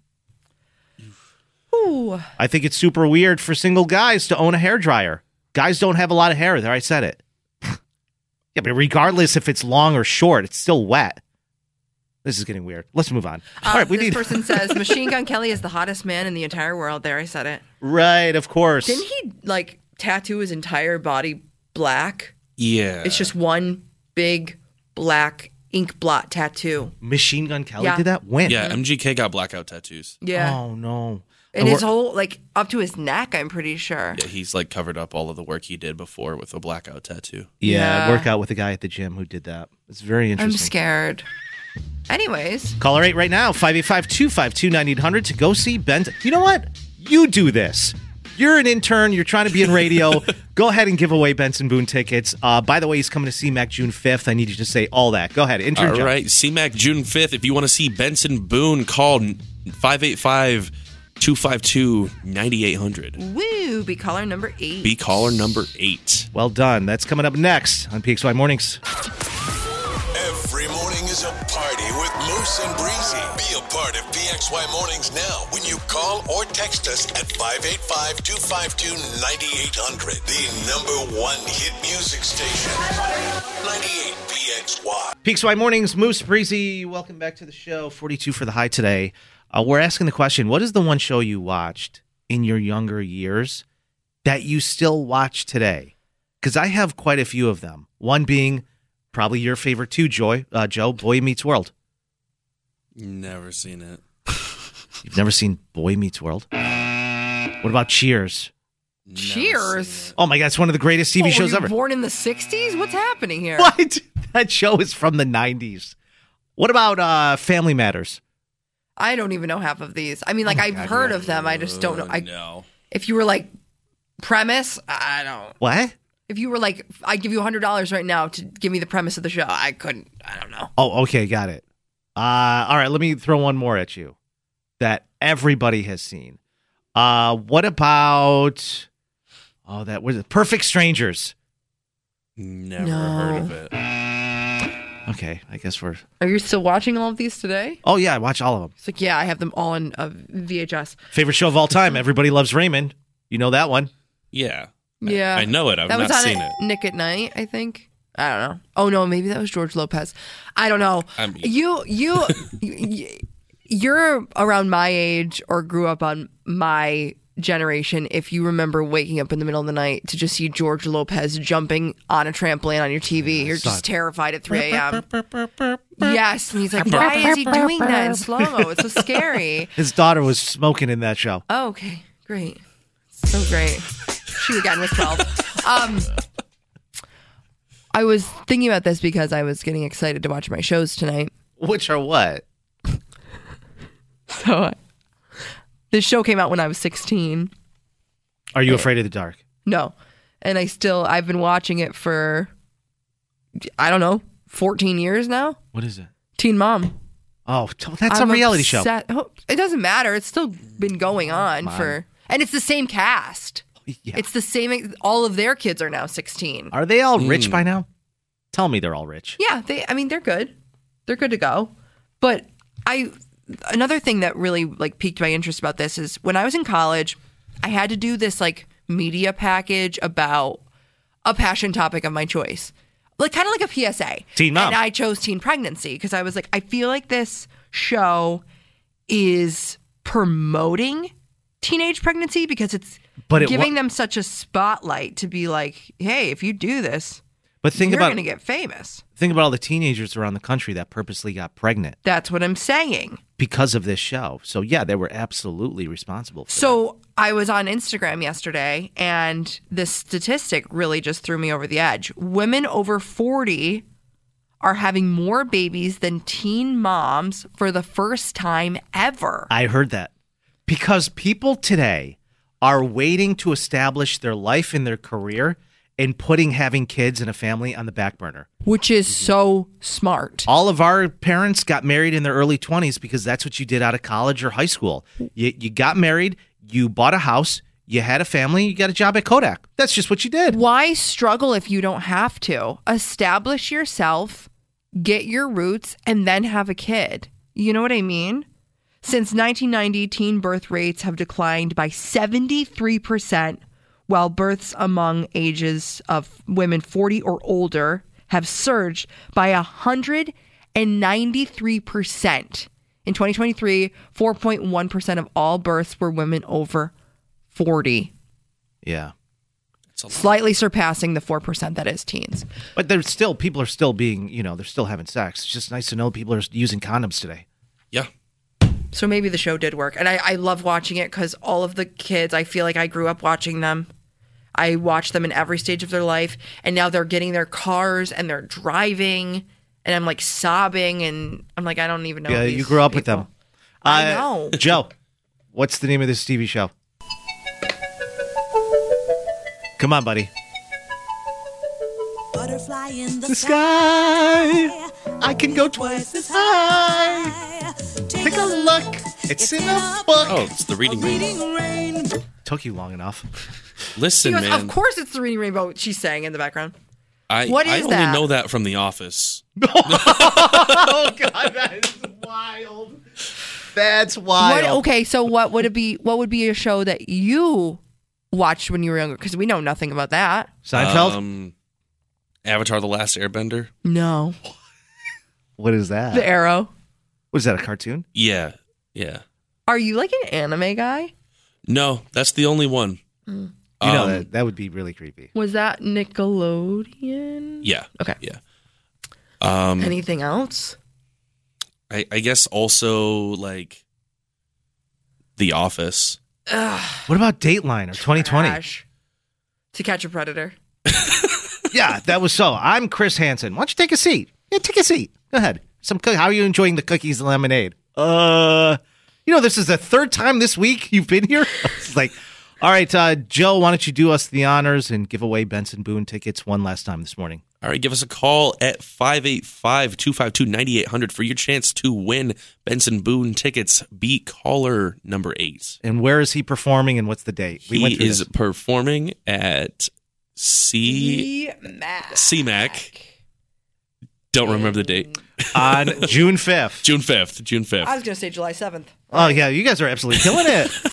Ooh. I think it's super weird for single guys to own a hairdryer. Guys don't have a lot of hair. There, I said it. Yeah, but regardless if it's long or short, it's still wet. This is getting weird. Let's move on. Uh, All right, we this need. person says Machine Gun Kelly is the hottest man in the entire world. There, I said it. Right, of course. Didn't he like tattoo his entire body black? Yeah. It's just one big black ink blot tattoo. Machine Gun Kelly Yeah. did that? When? Yeah, M G K got blackout tattoos. Yeah. Oh, no. And And his we're- whole like up to his neck, I'm pretty sure. Yeah, he's like covered up all of the work he did before with a blackout tattoo. Yeah, I Yeah. work out with a guy at the gym who did that. It's very I'm interesting. scared. Anyways, Caller eight right now, five eight five, two five two, nine eight hundred to go see Ben. You know what? You do this. You're an intern. You're trying to be in radio. Go ahead and give away Benson Boone tickets. Uh, by the way, he's coming to C MAC June fifth. I need you to say all that. Go ahead. Intern All Joe. right, C MAC June fifth. If you want to see Benson Boone, call five eight five, two five two, nine eight hundred. woo, be caller number eight. Be caller number eight. Well done. That's coming up next on P X Y Mornings. Every morning is a party with Moose and Breezy. Be a part of P X Y Mornings now when you call or text us at five eight five, two five two, nine eight hundred. The number one hit music station. ninety-eight P X Y. P X Y Mornings, Moose, Breezy, welcome back to the show. forty-two for the high today. Uh, we're asking the question, what is the one show you watched in your younger years that you still watch today? Because I have quite a few of them. One being probably your favorite too, Joy, uh, Joe, Boy Meets World. Never seen it. You've never seen Boy Meets World? What about Cheers? Cheers. Oh my God, it's one of the greatest T V Oh, were shows you ever. Born in the sixties? What's happening here? What? That show is from the nineties. What about uh, Family Matters? I don't even know half of these. I mean, like, I've heard of them. I just don't know. I, no. If you were like, premise, I don't. What? If you were like, I'd give you one hundred dollars right now to give me the premise of the show, I couldn't. I don't know. Oh, okay, got it. Uh, all right, let me throw one more at you that everybody has seen. Uh, what about, oh, that was it, Perfect Strangers. Never No. heard of it. Okay, I guess we're. Are you still watching all of these today? Oh yeah, I watch all of them. It's like, yeah, I have them all on uh, V H S. Favorite show of all time. Everybody Loves Raymond. You know that one? Yeah. Yeah, I know it. I've that not was on seen at it. Nick at Night, I think. I don't know. Oh no, maybe that was George Lopez. I don't know. I mean- you, you, you, you're around my age or grew up on my generation. If you remember waking up in the middle of the night to just see George Lopez jumping on a trampoline on your T V, you're just terrified at three a.m. Yes, and he's like, why is he doing that in slow mo? It's so scary. His daughter was smoking in that show. Oh, okay, great, so great. She again was twelve. Um, I was thinking about this because I was getting excited to watch my shows tonight. Which are what? So, uh, this show came out when I was sixteen. Are you afraid of the dark? No, and I still I've been watching it for I don't know fourteen years now. What is it? Teen Mom. Oh, that's I'm a reality show. obsessed- Oh, it doesn't matter. It's still been going on Come on. for, and it's the same cast. Yeah. It's the same. All of their kids are now sixteen. Are they all Hmm. rich by now? Tell me they're all rich. Yeah, they. I mean, they're good. They're good to go. But I, another thing that really like piqued my interest about this is when I was in college, I had to do this like media package about a passion topic of my choice, like kind of like a P S A. Teen Mom. And I chose teen pregnancy because I was like, I feel like this show is promoting teenage pregnancy because it's But it giving wa- them such a spotlight to be like, hey, if you do this, But think you're about going to get famous. think about all the teenagers around the country that purposely got pregnant That's what I'm saying. because of this show. So yeah, they were absolutely responsible for So I was on Instagram yesterday, and this statistic really just threw me over the edge. Women over forty are having more babies than teen moms for the first time ever. I heard that. Because people today are waiting to establish their life and their career and putting having kids and a family on the back burner. Which is so smart. All of our parents got married in their early twenties because that's what you did out of college or high school. You, you got married, you bought a house, you had a family, you got a job at Kodak. That's just what you did. Why struggle if you don't have to? Establish yourself, get your roots, and then have a kid. You know what I mean? Since nineteen ninety, teen birth rates have declined by seventy-three percent, while births among ages of women forty or older have surged by one hundred ninety-three percent. In twenty twenty-three, four point one percent of all births were women over forty. Yeah. Slightly surpassing the four percent that is teens. But there's still, people are still being, you know, they're still having sex. It's just nice to know people are using condoms today. Yeah. So maybe the show did work. And I, I love watching it because all of the kids, I feel like I grew up watching them. I watched them in every stage of their life. And now they're getting their cars and they're driving. And I'm like sobbing. And I'm like, I don't even know. Yeah, these you grew up with people. them. I Uh, know. Joe, what's the name of this T V show? Come on, buddy. Butterfly in the, The sky. I can go twice as high. Take a look. It's in a book. Oh, it's the Reading Rainbow. Took you long enough. Listen, She goes, man. of course it's the Reading Rainbow. She's saying in the background. I, What I is only that? know that from The Office. Oh, God, that is wild. That's wild. What, okay, so what would it be? What would be a show that you watched when you were younger? Because we know nothing about that. Seinfeld? Um, Avatar: The Last Airbender. No. What is that? The Arrow. Was that a cartoon? Yeah, yeah. Are you like an anime guy? No, that's the only one. Mm. You know, Um, that, that would be really creepy. Was that Nickelodeon? Yeah. Okay. Yeah. Um, Anything else? I, I guess also like The Office. Ugh, What about Dateline or twenty twenty? trash. To Catch a Predator. Yeah, that was so. I'm Chris Hansen. Why don't you take a seat? Yeah, take a seat. Go ahead. Some. coo- How are you enjoying the cookies and lemonade? Uh, you know, this is the third time this week you've been here. It's like, all right, uh, Joe, why don't you do us the honors and give away Benson Boone tickets one last time this morning? All right, give us a call at five eight five, two five two, nine eight hundred for your chance to win Benson Boone tickets. Be caller number eight. And where is he performing and what's the date? He went through is this. performing at C- C-Mac. C-Mac Don't remember the date. On June fifth. June fifth. June fifth. I was going to say July seventh. Oh, yeah, you guys are absolutely killing it.